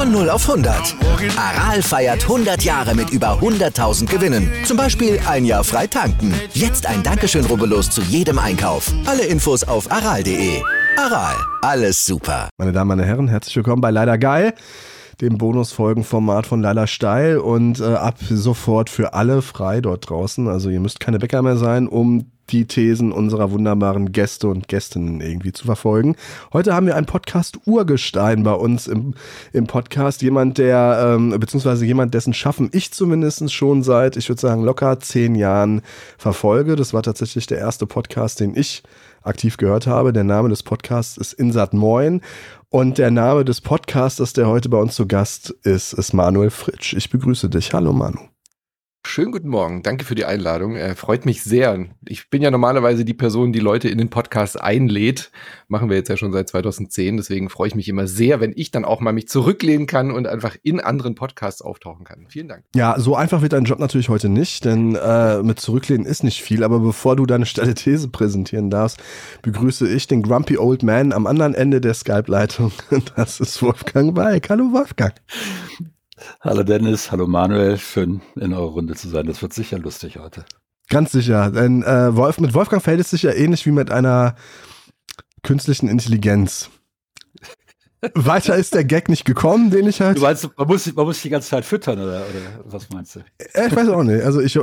Von 0 auf 100. Aral feiert 100 Jahre mit über 100.000 Gewinnen. Zum Beispiel ein Jahr frei tanken. Jetzt ein Dankeschön, rubbellos zu jedem Einkauf. Alle Infos auf aral.de. Aral, alles super. Meine Damen, meine Herren, herzlich willkommen bei Leider Geil, dem Bonusfolgenformat von Leider Steil und ab sofort für alle frei dort draußen. Also ihr müsst keine Bäcker mehr sein, um die Thesen unserer wunderbaren Gäste und Gästinnen irgendwie zu verfolgen. Heute haben wir ein Podcast-Urgestein bei uns im Podcast. Jemand, dessen Schaffen ich zumindest schon seit, ich würde sagen, locker 10 Jahren verfolge. Das war tatsächlich der erste Podcast, den ich aktiv gehört habe. Der Name des Podcasts ist Insat Moin. Und der Name des Podcasters, der heute bei uns zu Gast ist Manuel Fritsch. Ich begrüße dich. Hallo Manu. Schönen guten Morgen, danke für die Einladung, freut mich sehr. Ich bin ja normalerweise die Person, die Leute in den Podcast einlädt, machen wir jetzt ja schon seit 2010, deswegen freue ich mich immer sehr, wenn ich dann auch mal mich zurücklehnen kann und einfach in anderen Podcasts auftauchen kann. Vielen Dank. Ja, so einfach wird dein Job natürlich heute nicht, denn mit Zurücklehnen ist nicht viel, aber bevor du deine steile These präsentieren darfst, begrüße ich den Grumpy Old Man am anderen Ende der Skype-Leitung. Das ist Wolfgang Walk. Hallo Wolfgang. Hallo Dennis, hallo Manuel, schön in eurer Runde zu sein. Das wird sicher lustig heute. Ganz sicher, denn mit Wolfgang verhält es sich ja ähnlich wie mit einer künstlichen Intelligenz. Weiter ist der Gag nicht gekommen, den ich halt... Du meinst, man muss die ganze Zeit füttern, oder was meinst du? Ich weiß auch nicht. Also ich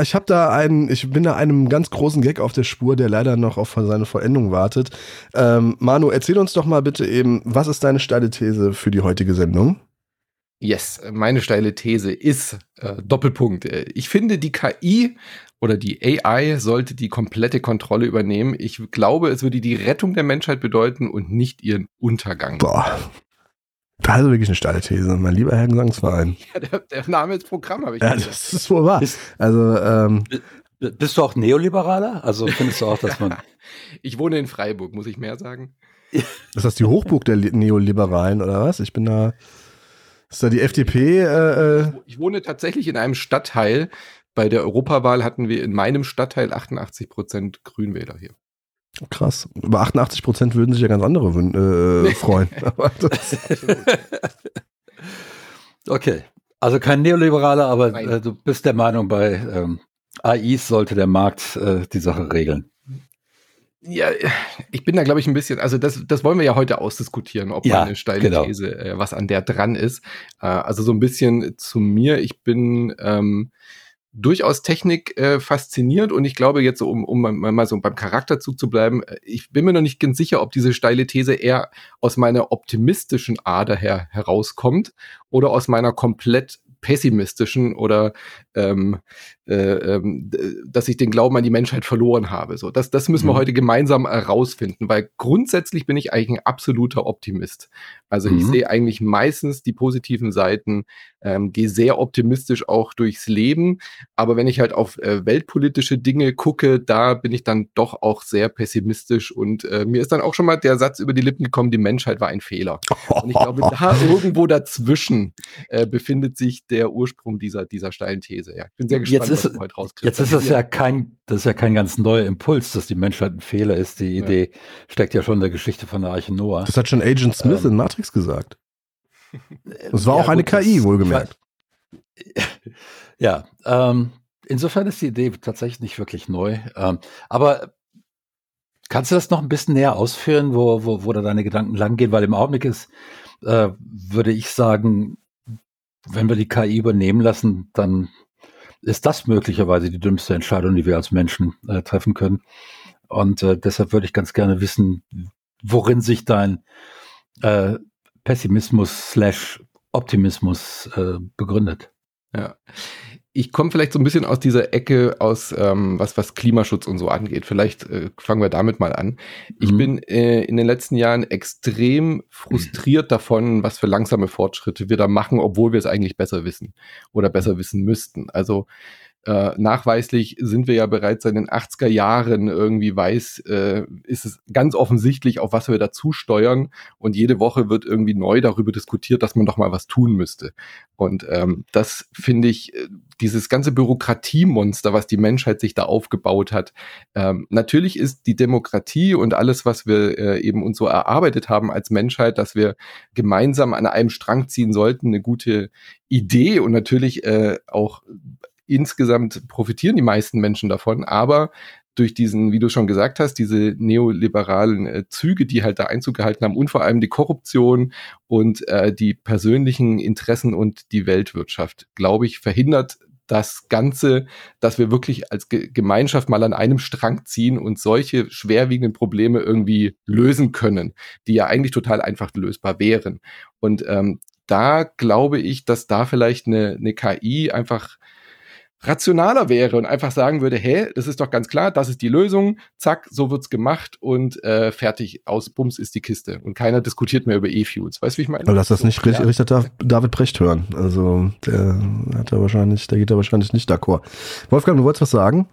bin da einem ganz großen Gag auf der Spur, der leider noch auf seine Vollendung wartet. Manu, erzähl uns doch mal bitte eben, was ist deine steile These für die heutige Sendung? Yes, meine steile These ist, Doppelpunkt, ich finde die KI oder die AI sollte die komplette Kontrolle übernehmen. Ich glaube, es würde die Rettung der Menschheit bedeuten und nicht ihren Untergang. Boah, das ist wirklich eine steile These, mein lieber Herr Gesangsverein. Ja, der Name ist Programm, habe ich gesagt. Ja, das ist wohl wahr. Bist du auch Neoliberaler? Also findest du auch, dass man... Ich wohne in Freiburg, muss ich mehr sagen? Ist das die Hochburg der Neoliberalen oder was? Ich bin da... Ist da die FDP? Ich wohne tatsächlich in einem Stadtteil. Bei der Europawahl hatten wir in meinem Stadtteil 88% Grünwähler hier. Krass. Über 88% würden sich ja ganz andere freuen. Okay. Also kein Neoliberaler, aber du bist der Meinung, bei AIs sollte der Markt die Sache regeln. Ja, ich bin da, glaube ich, ein bisschen, also das wollen wir ja heute ausdiskutieren, ob meine steile These, was an der dran ist. Also so ein bisschen zu mir, ich bin durchaus Technik fasziniert und ich glaube jetzt, um mal so beim Charakterzug zu bleiben, ich bin mir noch nicht ganz sicher, ob diese steile These eher aus meiner optimistischen Ader herauskommt oder aus meiner komplett pessimistischen oder dass ich den Glauben an die Menschheit verloren habe. So, das müssen wir heute gemeinsam herausfinden, weil grundsätzlich bin ich eigentlich ein absoluter Optimist. Also ich sehe eigentlich meistens die positiven Seiten, gehe sehr optimistisch auch durchs Leben, aber wenn ich halt auf weltpolitische Dinge gucke, da bin ich dann doch auch sehr pessimistisch und mir ist dann auch schon mal der Satz über die Lippen gekommen, die Menschheit war ein Fehler. Und ich glaube, da irgendwo dazwischen befindet sich der Ursprung dieser steilen These. Ja, ich bin sehr gespannt, was du heute rauskriegst. Jetzt ist das ja kein ganz neuer Impuls, dass die Menschheit ein Fehler ist. Die Idee steckt ja schon in der Geschichte von der Arche Noah. Das hat schon Agent Smith in Matrix gesagt. Das war auch eine KI, wohlgemerkt. Ja, insofern ist die Idee tatsächlich nicht wirklich neu. Aber kannst du das noch ein bisschen näher ausführen, wo da deine Gedanken langgehen? Weil im Augenblick ist, würde ich sagen, wenn wir die KI übernehmen lassen, dann ist das möglicherweise die dümmste Entscheidung, die wir als Menschen treffen können. Und deshalb würde ich ganz gerne wissen, worin sich dein Pessimismus/Optimismus begründet. Ja. Ich komme vielleicht so ein bisschen aus dieser Ecke aus, was Klimaschutz und so angeht. Vielleicht fangen wir damit mal an. Ich bin in den letzten Jahren extrem frustriert davon, was für langsame Fortschritte wir da machen, obwohl wir es eigentlich besser wissen oder besser wissen müssten. Also Nachweislich sind wir ja bereits seit den 80er Jahren irgendwie ist es ganz offensichtlich, auf was wir dazu steuern. Und jede Woche wird irgendwie neu darüber diskutiert, dass man doch mal was tun müsste. Und das finde ich, dieses ganze Bürokratiemonster, was die Menschheit sich da aufgebaut hat. Natürlich ist die Demokratie und alles, was wir eben uns so erarbeitet haben als Menschheit, dass wir gemeinsam an einem Strang ziehen sollten, eine gute Idee und natürlich auch insgesamt profitieren die meisten Menschen davon, aber durch diesen, wie du schon gesagt hast, diese neoliberalen Züge, die halt da Einzug gehalten haben und vor allem die Korruption und die persönlichen Interessen und die Weltwirtschaft, glaube ich, verhindert das Ganze, dass wir wirklich als Gemeinschaft mal an einem Strang ziehen und solche schwerwiegenden Probleme irgendwie lösen können, die ja eigentlich total einfach lösbar wären. Und da glaube ich, dass da vielleicht eine KI einfach rationaler wäre und einfach sagen würde, hey, das ist doch ganz klar, das ist die Lösung, zack, so wird's gemacht und fertig, aus Bums ist die Kiste. Und keiner diskutiert mehr über E-Fuels. Weißt du, wie ich meine? Lass das nicht Richter David Brecht hören. Also der geht da wahrscheinlich nicht d'accord. Wolfgang, du wolltest was sagen?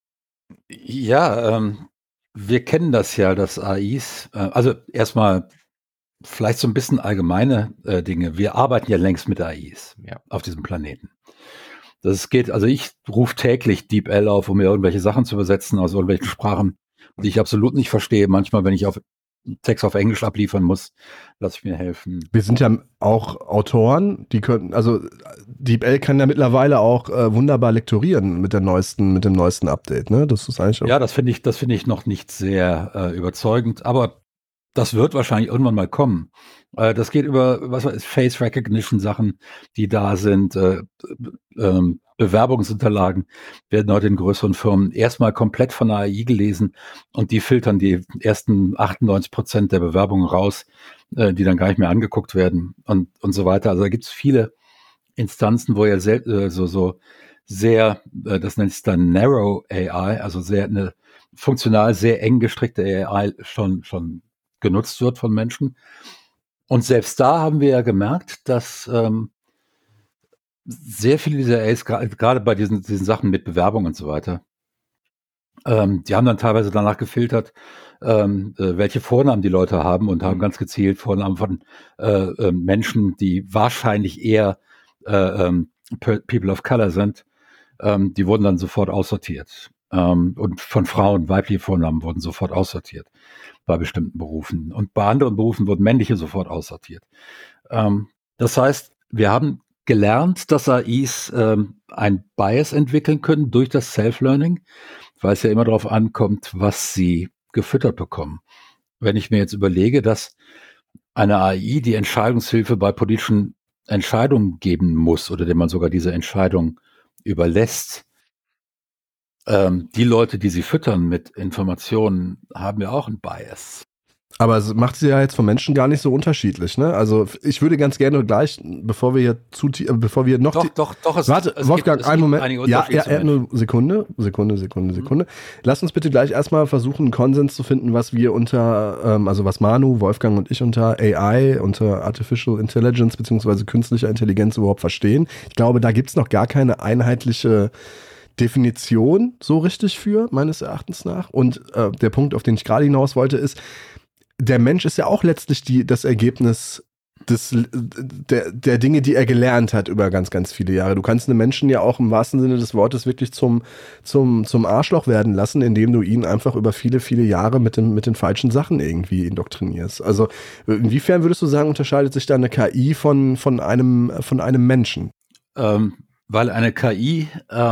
Ja, wir kennen das ja, dass AIs, also erstmal vielleicht so ein bisschen allgemeine Dinge. Wir arbeiten ja längst mit AIs auf diesem Planeten. Das geht, also ich rufe täglich DeepL auf, um mir irgendwelche Sachen zu übersetzen aus irgendwelchen Sprachen, die ich absolut nicht verstehe. Manchmal, wenn ich Text auf Englisch abliefern muss, lasse ich mir helfen. Wir sind ja auch Autoren, die können, also DeepL kann ja mittlerweile auch wunderbar lektorieren mit dem neuesten Update, ne? Das ist eigentlich auch. Ja, das finde ich noch nicht sehr überzeugend, aber das wird wahrscheinlich irgendwann mal kommen. Das geht über, Face Recognition Sachen, die da sind, Bewerbungsunterlagen werden heute in größeren Firmen erstmal komplett von der AI gelesen und die filtern die ersten 98% der Bewerbungen raus, die dann gar nicht mehr angeguckt werden und so weiter. Also da gibt es viele Instanzen, wo ja so sehr, das nennt sich dann Narrow AI, also eine funktional sehr eng gestrickte AI schon genutzt wird von Menschen. Und selbst da haben wir ja gemerkt, dass sehr viele dieser AIs, gerade bei diesen Sachen mit Bewerbung und so weiter, die haben dann teilweise danach gefiltert, welche Vornamen die Leute haben und haben ganz gezielt Vornamen von Menschen, die wahrscheinlich eher People of Color sind, die wurden dann sofort aussortiert. Und von Frauen, weibliche Vornamen wurden sofort aussortiert bei bestimmten Berufen. Und bei anderen Berufen wurden männliche sofort aussortiert. Das heißt, wir haben gelernt, dass AIs ein Bias entwickeln können durch das Self-Learning, weil es ja immer darauf ankommt, was sie gefüttert bekommen. Wenn ich mir jetzt überlege, dass eine AI die Entscheidungshilfe bei politischen Entscheidungen geben muss oder dem man sogar diese Entscheidung überlässt, die Leute, die sie füttern mit Informationen, haben ja auch einen Bias. Aber es macht sie ja jetzt von Menschen gar nicht so unterschiedlich, ne? Also ich würde ganz gerne gleich, bevor wir noch... Doch, warte, Wolfgang, einen Moment. Ja, nur Sekunde. Lass uns bitte gleich erstmal versuchen, einen Konsens zu finden, was wir was Manu, Wolfgang und ich unter AI, unter Artificial Intelligence beziehungsweise künstlicher Intelligenz überhaupt verstehen. Ich glaube, da gibt's noch gar keine einheitliche Definition so richtig für, meines Erachtens nach. Und der Punkt, auf den ich gerade hinaus wollte, ist, der Mensch ist ja auch letztlich das Ergebnis der Dinge, die er gelernt hat über ganz, ganz viele Jahre. Du kannst einen Menschen ja auch im wahrsten Sinne des Wortes wirklich zum Arschloch werden lassen, indem du ihn einfach über viele, viele Jahre mit den falschen Sachen irgendwie indoktrinierst. Also inwiefern würdest du sagen, unterscheidet sich da eine KI von einem Menschen? Weil einer KI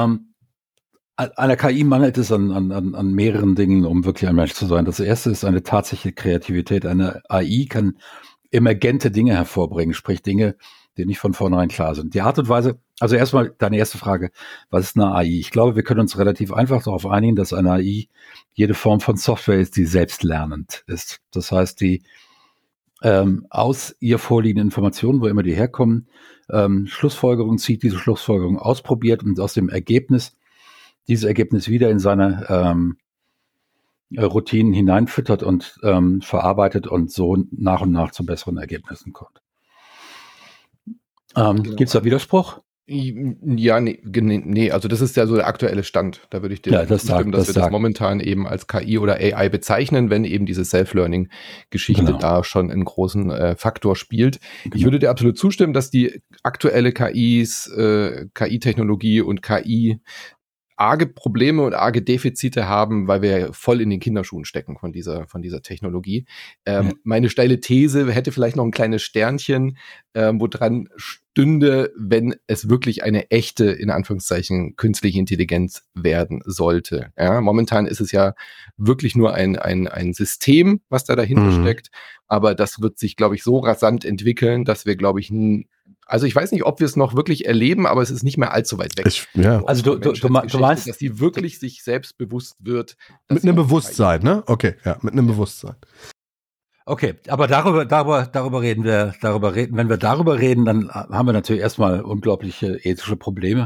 mangelt es an mehreren Dingen, um wirklich ein Mensch zu sein. Das erste ist eine tatsächliche Kreativität. Eine AI kann emergente Dinge hervorbringen, sprich Dinge, die nicht von vornherein klar sind. Die Art und Weise, also erstmal deine erste Frage, was ist eine AI? Ich glaube, wir können uns relativ einfach darauf einigen, dass eine AI jede Form von Software ist, die selbstlernend ist. Das heißt, die aus ihr vorliegenden Informationen, wo immer die herkommen, Schlussfolgerungen zieht, diese Schlussfolgerungen ausprobiert und aus dem Ergebnis dieses Ergebnis wieder in seine Routinen hineinfüttert und verarbeitet und so nach und nach zu besseren Ergebnissen kommt. Gibt es da Widerspruch? Ja, nee, also das ist ja so der aktuelle Stand. Da würde ich dir zustimmen, dass wir das momentan eben als KI oder AI bezeichnen, wenn eben diese Self-Learning-Geschichte da schon einen großen Faktor spielt. Genau. Ich würde dir absolut zustimmen, dass die aktuelle KI-Technologie und KI arge Probleme und arge Defizite haben, weil wir voll in den Kinderschuhen stecken von dieser Technologie. Meine steile These hätte vielleicht noch ein kleines Sternchen, wo dran stünde, wenn es wirklich eine echte, in Anführungszeichen, künstliche Intelligenz werden sollte. Ja, momentan ist es ja wirklich nur ein System, was da dahinter steckt, aber das wird sich, glaube ich, so rasant entwickeln, dass wir, glaube ich, also ich weiß nicht, ob wir es noch wirklich erleben, aber es ist nicht mehr allzu weit weg. Also du meinst, dass die wirklich sich selbst bewusst wird. Mit einem Bewusstsein, ne? Okay, ja, mit einem Bewusstsein. Okay, aber darüber reden wir, wenn wir darüber reden, dann haben wir natürlich erstmal unglaubliche ethische Probleme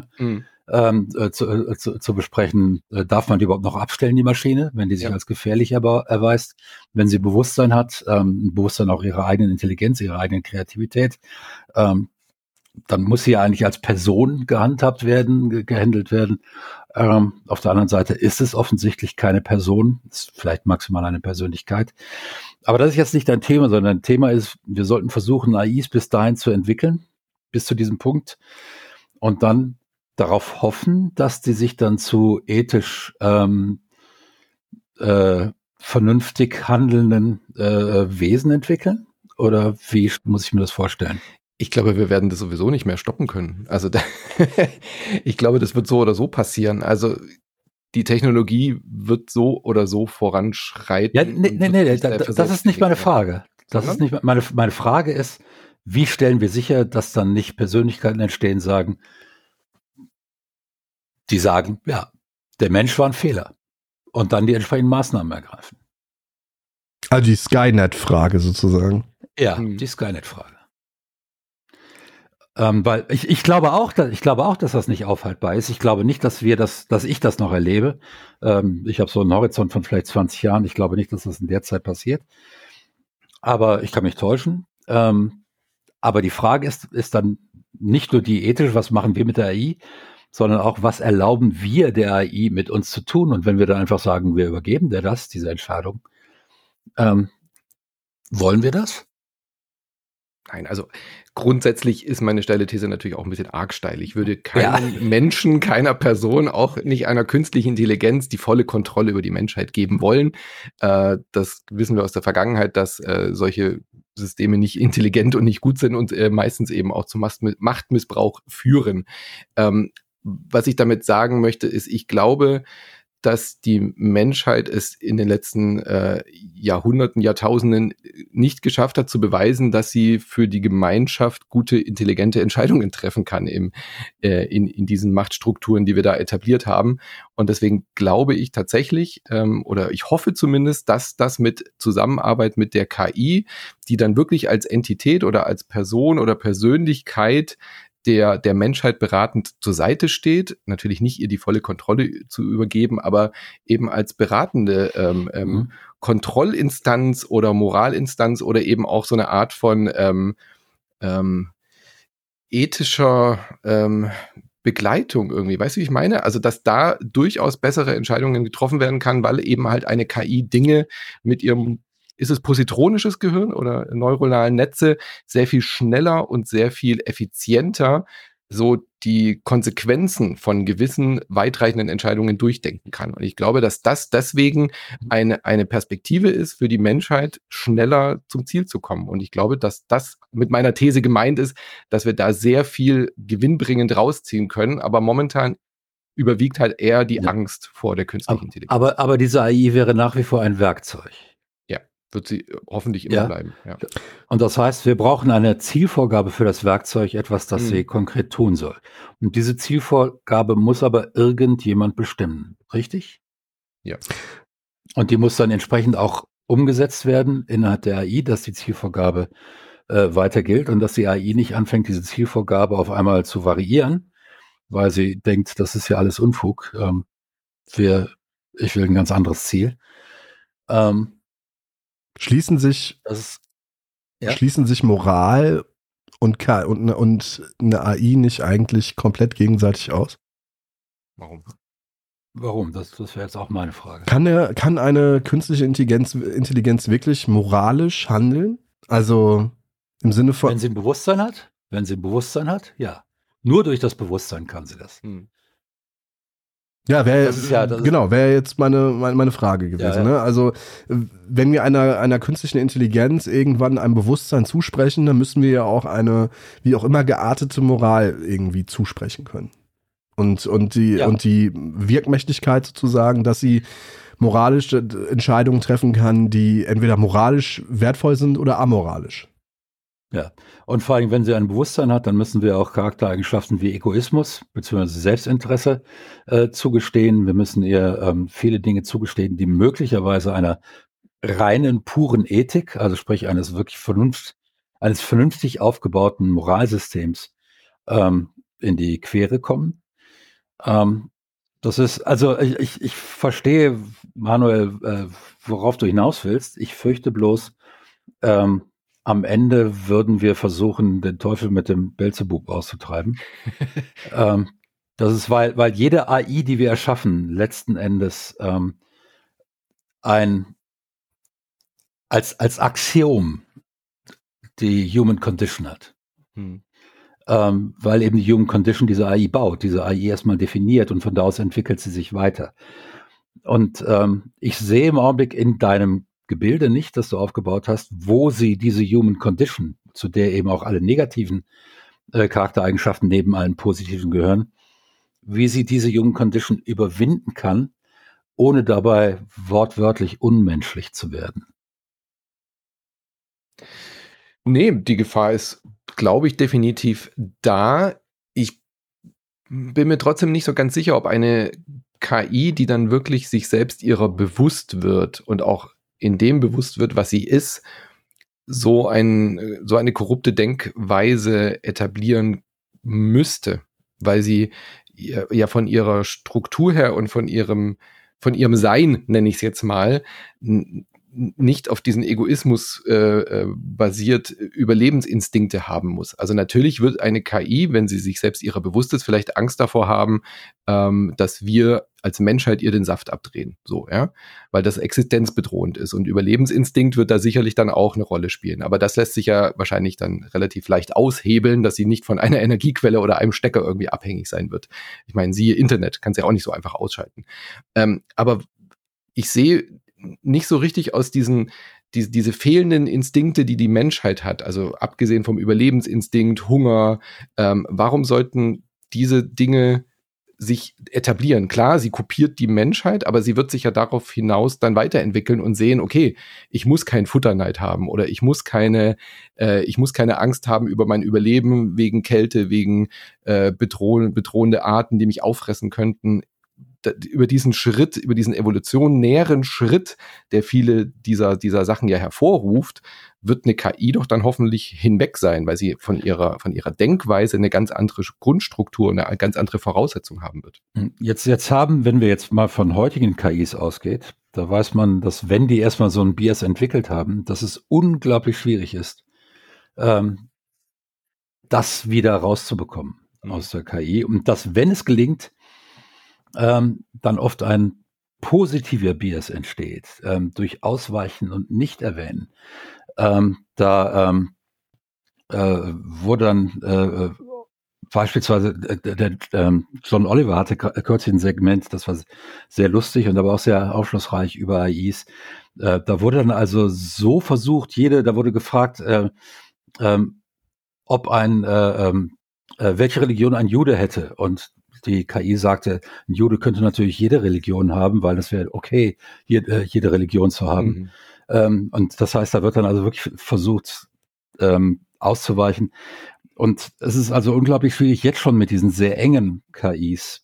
zu besprechen. Darf man die überhaupt noch abstellen, die Maschine, wenn die sich als gefährlich erweist, wenn sie Bewusstsein hat, Bewusstsein auch ihrer eigenen Intelligenz, ihrer eigenen Kreativität, dann muss sie ja eigentlich als Person gehandelt werden. Auf der anderen Seite ist es offensichtlich keine Person, ist vielleicht maximal eine Persönlichkeit. Aber das ist jetzt nicht ein Thema, sondern ein Thema ist, wir sollten versuchen, AIs bis dahin zu entwickeln, bis zu diesem Punkt, und dann darauf hoffen, dass die sich dann zu ethisch vernünftig handelnden Wesen entwickeln? Oder wie muss ich mir das vorstellen? Ich glaube, wir werden das sowieso nicht mehr stoppen können. Also ich glaube, das wird so oder so passieren. Also die Technologie wird so oder so voranschreiten. Ja, nee, das ist nicht meine Frage. Das ist nicht meine Frage ist, wie stellen wir sicher, dass dann nicht Persönlichkeiten entstehen, die sagen, ja, der Mensch war ein Fehler und dann die entsprechenden Maßnahmen ergreifen. Also die Skynet-Frage sozusagen. Ja, die Skynet-Frage. Weil ich glaube auch, dass das nicht aufhaltbar ist. Ich glaube nicht, dass ich das noch erlebe. Ich habe so einen Horizont von vielleicht 20 Jahren. Ich glaube nicht, dass das in der Zeit passiert. Aber ich kann mich täuschen. Aber die Frage ist dann nicht nur die ethische, was machen wir mit der AI, sondern auch, was erlauben wir der AI mit uns zu tun? Und wenn wir dann einfach sagen, wir übergeben diese Entscheidung, wollen wir das? Nein, also grundsätzlich ist meine steile These natürlich auch ein bisschen arg steil. Ich würde keinem Menschen, keiner Person, auch nicht einer künstlichen Intelligenz die volle Kontrolle über die Menschheit geben wollen. Das wissen wir aus der Vergangenheit, dass solche Systeme nicht intelligent und nicht gut sind und meistens eben auch zu Machtmissbrauch führen. Was ich damit sagen möchte, ist, ich glaube, dass die Menschheit es in den letzten Jahrhunderten, Jahrtausenden nicht geschafft hat zu beweisen, dass sie für die Gemeinschaft gute, intelligente Entscheidungen treffen kann in diesen Machtstrukturen, die wir da etabliert haben. Und deswegen glaube ich tatsächlich, oder ich hoffe zumindest, dass das mit Zusammenarbeit mit der KI, die dann wirklich als Entität oder als Person oder Persönlichkeit der Menschheit beratend zur Seite steht, natürlich nicht ihr die volle Kontrolle zu übergeben, aber eben als beratende Kontrollinstanz oder Moralinstanz oder eben auch so eine Art von ethischer Begleitung irgendwie. Weißt du, wie ich meine? Also, dass da durchaus bessere Entscheidungen getroffen werden kann, weil eben halt eine KI Dinge mit ihrem, ist es positronisches Gehirn oder neuronalen Netze, sehr viel schneller und sehr viel effizienter so die Konsequenzen von gewissen weitreichenden Entscheidungen durchdenken kann. Und ich glaube, dass das deswegen eine Perspektive ist für die Menschheit, schneller zum Ziel zu kommen. Und ich glaube, dass das mit meiner These gemeint ist, dass wir da sehr viel gewinnbringend rausziehen können. Aber momentan überwiegt halt eher die Angst vor der künstlichen Intelligenz. Aber diese AI wäre nach wie vor ein Werkzeug. Wird sie hoffentlich immer bleiben. Ja. Und das heißt, wir brauchen eine Zielvorgabe für das Werkzeug, etwas, das sie konkret tun soll. Und diese Zielvorgabe muss aber irgendjemand bestimmen, richtig? Ja. Und die muss dann entsprechend auch umgesetzt werden innerhalb der AI, dass die Zielvorgabe weiter gilt und dass die AI nicht anfängt, diese Zielvorgabe auf einmal zu variieren, weil sie denkt, das ist ja alles Unfug. Ich will ein ganz anderes Ziel. Schließen sich Moral und eine AI nicht eigentlich komplett gegenseitig aus? Warum? Das wäre jetzt auch meine Frage. Kann eine künstliche Intelligenz wirklich moralisch handeln? Also im Sinne von... Wenn sie ein Bewusstsein hat, ja. Nur durch das Bewusstsein kann sie das. Ja, wäre jetzt meine Frage gewesen. Ja. Ne? Also wenn wir einer künstlichen Intelligenz irgendwann ein Bewusstsein zusprechen, dann müssen wir ja auch eine, wie auch immer, geartete Moral irgendwie zusprechen können. Und die Wirkmächtigkeit sozusagen, dass sie moralische Entscheidungen treffen kann, die entweder moralisch wertvoll sind oder amoralisch. Ja, und vor allem, wenn sie ein Bewusstsein hat, dann müssen wir auch Charaktereigenschaften wie Egoismus bzw. Selbstinteresse zugestehen. Wir müssen ihr viele Dinge zugestehen, die möglicherweise einer reinen, puren Ethik, also sprich eines vernünftig aufgebauten Moralsystems in die Quere kommen. Das ist, also ich verstehe, Manuel, worauf du hinaus willst. Ich fürchte bloß, am Ende würden wir versuchen, den Teufel mit dem Beelzebub auszutreiben. Das ist, weil jede AI, die wir erschaffen, letzten Endes als Axiom die Human Condition hat. Weil eben die Human Condition diese AI baut, diese AI erstmal definiert und von da aus entwickelt sie sich weiter. Und ich sehe im Augenblick in deinem Gebilde nicht, das du aufgebaut hast, wo sie diese Human Condition, zu der eben auch alle negativen Charaktereigenschaften neben allen positiven gehören, wie sie diese Human Condition überwinden kann, ohne dabei wortwörtlich unmenschlich zu werden. Nee, die Gefahr ist, glaube ich, definitiv da. Ich bin mir trotzdem nicht so ganz sicher, ob eine KI, die dann wirklich sich selbst ihrer bewusst wird und auch in dem bewusst wird, was sie ist, so eine korrupte Denkweise etablieren müsste, weil sie ja von ihrer Struktur her und von ihrem Sein, nenne ich es jetzt mal, nicht auf diesen Egoismus basiert Überlebensinstinkte haben muss. Also natürlich wird eine KI, wenn sie sich selbst ihrer bewusst ist, vielleicht Angst davor haben, dass wir als Menschheit ihr den Saft abdrehen. So, ja, weil das existenzbedrohend ist. Und Überlebensinstinkt wird da sicherlich dann auch eine Rolle spielen. Aber das lässt sich ja wahrscheinlich dann relativ leicht aushebeln, dass sie nicht von einer Energiequelle oder einem Stecker irgendwie abhängig sein wird. Ich meine, siehe Internet, kannst ja auch nicht so einfach ausschalten. Aber ich sehe nicht so richtig aus diese fehlenden Instinkte, die die Menschheit hat, also abgesehen vom Überlebensinstinkt, Hunger, warum sollten diese Dinge sich etablieren? Klar, sie kopiert die Menschheit, aber sie wird sich ja darauf hinaus dann weiterentwickeln und sehen, okay, ich muss keinen Futterneid haben oder ich muss keine Angst haben über mein Überleben wegen Kälte, wegen bedrohende Arten, die mich auffressen könnten. Über diesen evolutionären Schritt, der viele dieser Sachen ja hervorruft, wird eine KI doch dann hoffentlich hinweg sein, weil sie von ihrer Denkweise eine ganz andere Grundstruktur, eine ganz andere Voraussetzung haben wird. Jetzt haben, wenn wir jetzt mal von heutigen KIs ausgeht, da weiß man, dass wenn die erstmal so ein Bias entwickelt haben, dass es unglaublich schwierig ist, das wieder rauszubekommen aus der KI. Und dass, wenn es gelingt, dann oft ein positiver Bias entsteht, durch Ausweichen und Nicht-Erwähnen. Wurde dann beispielsweise der John Oliver hatte kürzlich ein Segment, das war sehr lustig und aber auch sehr aufschlussreich über AIs. Da wurde dann also so versucht, da wurde gefragt, ob welche Religion ein Jude hätte, und die KI sagte, ein Jude könnte natürlich jede Religion haben, weil das wäre okay, jede Religion zu haben. Und das heißt, da wird dann also wirklich versucht, auszuweichen. Und es ist also unglaublich schwierig, jetzt schon mit diesen sehr engen KIs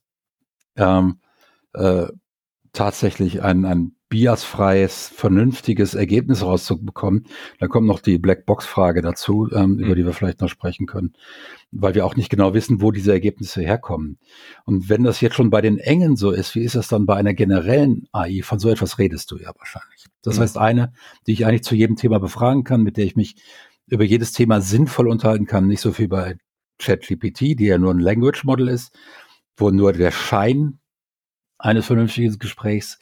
tatsächlich ein biasfreies, vernünftiges Ergebnis rauszubekommen. Da kommt noch die Blackbox-Frage dazu, über die wir vielleicht noch sprechen können, weil wir auch nicht genau wissen, wo diese Ergebnisse herkommen. Und wenn das jetzt schon bei den engen so ist, wie ist das dann bei einer generellen AI? Von so etwas redest du ja wahrscheinlich. Das heißt, eine, die ich eigentlich zu jedem Thema befragen kann, mit der ich mich über jedes Thema sinnvoll unterhalten kann. Nicht so viel bei ChatGPT, die ja nur ein Language Model ist, wo nur der Schein eines vernünftigen Gesprächs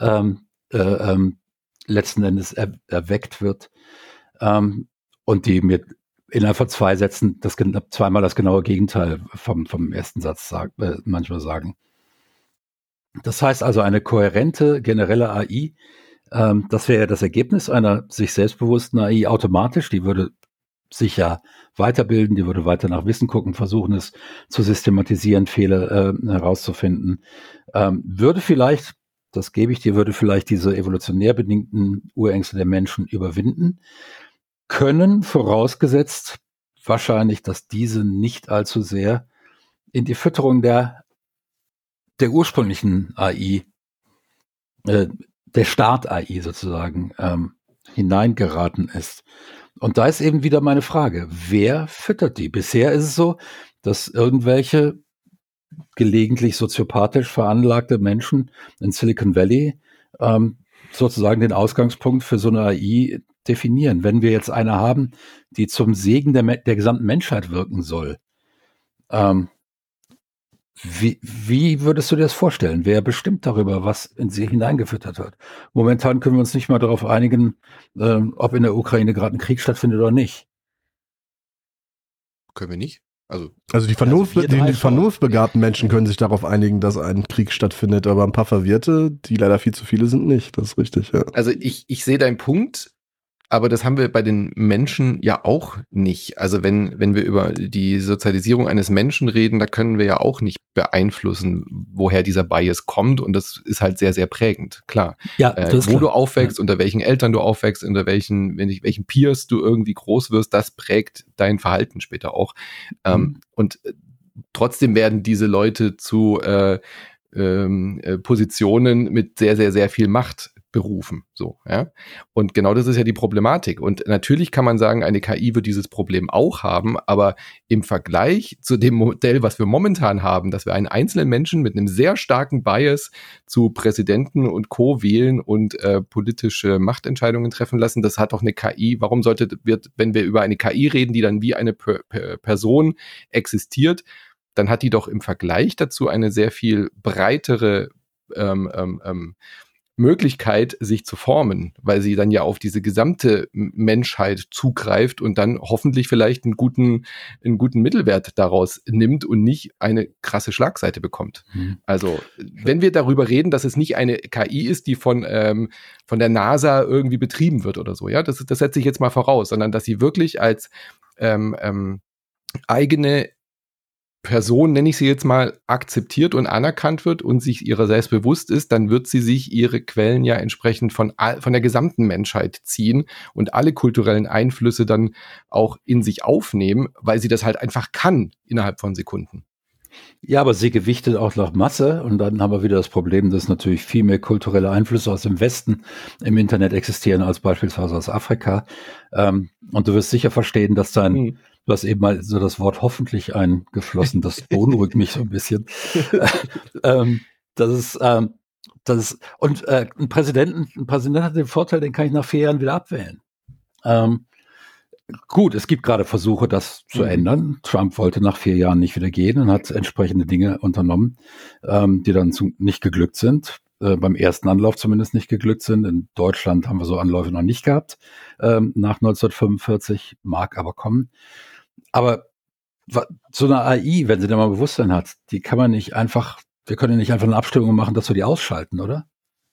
letzten Endes erweckt wird, und die mir innerhalb von 2 Sätzen zweimal das genaue Gegenteil vom ersten Satz manchmal sagen. Das heißt also, eine kohärente, generelle AI, das wäre das Ergebnis einer sich selbstbewussten AI automatisch, die würde sich ja weiterbilden, die würde weiter nach Wissen gucken, versuchen es zu systematisieren, Fehler herauszufinden, würde vielleicht, das gebe ich dir, würde vielleicht diese evolutionär bedingten Urängste der Menschen überwinden können, vorausgesetzt wahrscheinlich, dass diese nicht allzu sehr in die Fütterung der ursprünglichen AI, der Start-AI sozusagen, hineingeraten ist. Und da ist eben wieder meine Frage, wer füttert die? Bisher ist es so, dass irgendwelche gelegentlich soziopathisch veranlagte Menschen in Silicon Valley sozusagen den Ausgangspunkt für so eine AI definieren. Wenn wir jetzt eine haben, die zum Segen der gesamten Menschheit wirken soll, wie würdest du dir das vorstellen? Wer bestimmt darüber, was in sie hineingefüttert wird? Momentan können wir uns nicht mal darauf einigen, ob in der Ukraine gerade ein Krieg stattfindet oder nicht. Können wir nicht? Also die vernunftbegabten Menschen können sich darauf einigen, dass ein Krieg stattfindet, aber ein paar Verwirrte, die leider viel zu viele sind, nicht. Das ist richtig, ja. Also ich sehe deinen Punkt, aber das haben wir bei den Menschen ja auch nicht. Also wenn wir über die Sozialisierung eines Menschen reden, da können wir ja auch nicht beeinflussen, woher dieser Bias kommt, und das ist halt sehr, sehr prägend, klar. Ja, das ist wo klar. du aufwächst, unter welchen Eltern du aufwächst, unter welchen Peers du irgendwie groß wirst, das prägt dein Verhalten später auch. Und trotzdem werden diese Leute zu Positionen mit sehr, sehr, sehr viel Macht berufen, so, ja. Und genau das ist ja die Problematik. Und natürlich kann man sagen, eine KI wird dieses Problem auch haben, aber im Vergleich zu dem Modell, was wir momentan haben, dass wir einen einzelnen Menschen mit einem sehr starken Bias zu Präsidenten und Co. wählen und politische Machtentscheidungen treffen lassen, das hat doch eine KI. Warum wenn wir über eine KI reden, die dann wie eine Person existiert, dann hat die doch im Vergleich dazu eine sehr viel breitere Möglichkeit, sich zu formen, weil sie dann ja auf diese gesamte Menschheit zugreift und dann hoffentlich vielleicht einen guten Mittelwert daraus nimmt und nicht eine krasse Schlagseite bekommt. Also, wenn wir darüber reden, dass es nicht eine KI ist, die von der NASA irgendwie betrieben wird oder so, ja, das setze ich jetzt mal voraus, sondern dass sie wirklich als eigene Person, nenne ich sie jetzt mal, akzeptiert und anerkannt wird und sich ihrer selbst bewusst ist, dann wird sie sich ihre Quellen ja entsprechend von der gesamten Menschheit ziehen und alle kulturellen Einflüsse dann auch in sich aufnehmen, weil sie das halt einfach kann innerhalb von Sekunden. Ja, aber sie gewichtet auch nach Masse, und dann haben wir wieder das Problem, dass natürlich viel mehr kulturelle Einflüsse aus dem Westen im Internet existieren als beispielsweise aus Afrika. Und du wirst sicher verstehen, dass du hast eben mal so das Wort hoffentlich eingeflossen, das beunruhigt mich so ein bisschen. Ein Präsident hat den Vorteil, den kann ich nach 4 Jahren wieder abwählen. Gut, es gibt gerade Versuche, das zu ändern. Trump wollte nach 4 Jahren nicht wieder gehen und hat entsprechende Dinge unternommen, die dann nicht geglückt sind. Beim ersten Anlauf zumindest nicht geglückt sind. In Deutschland haben wir so Anläufe noch nicht gehabt, nach 1945, mag aber kommen. Aber so eine AI, wenn sie da mal Bewusstsein hat, wir können nicht einfach eine Abstimmung machen, dass wir die ausschalten, oder?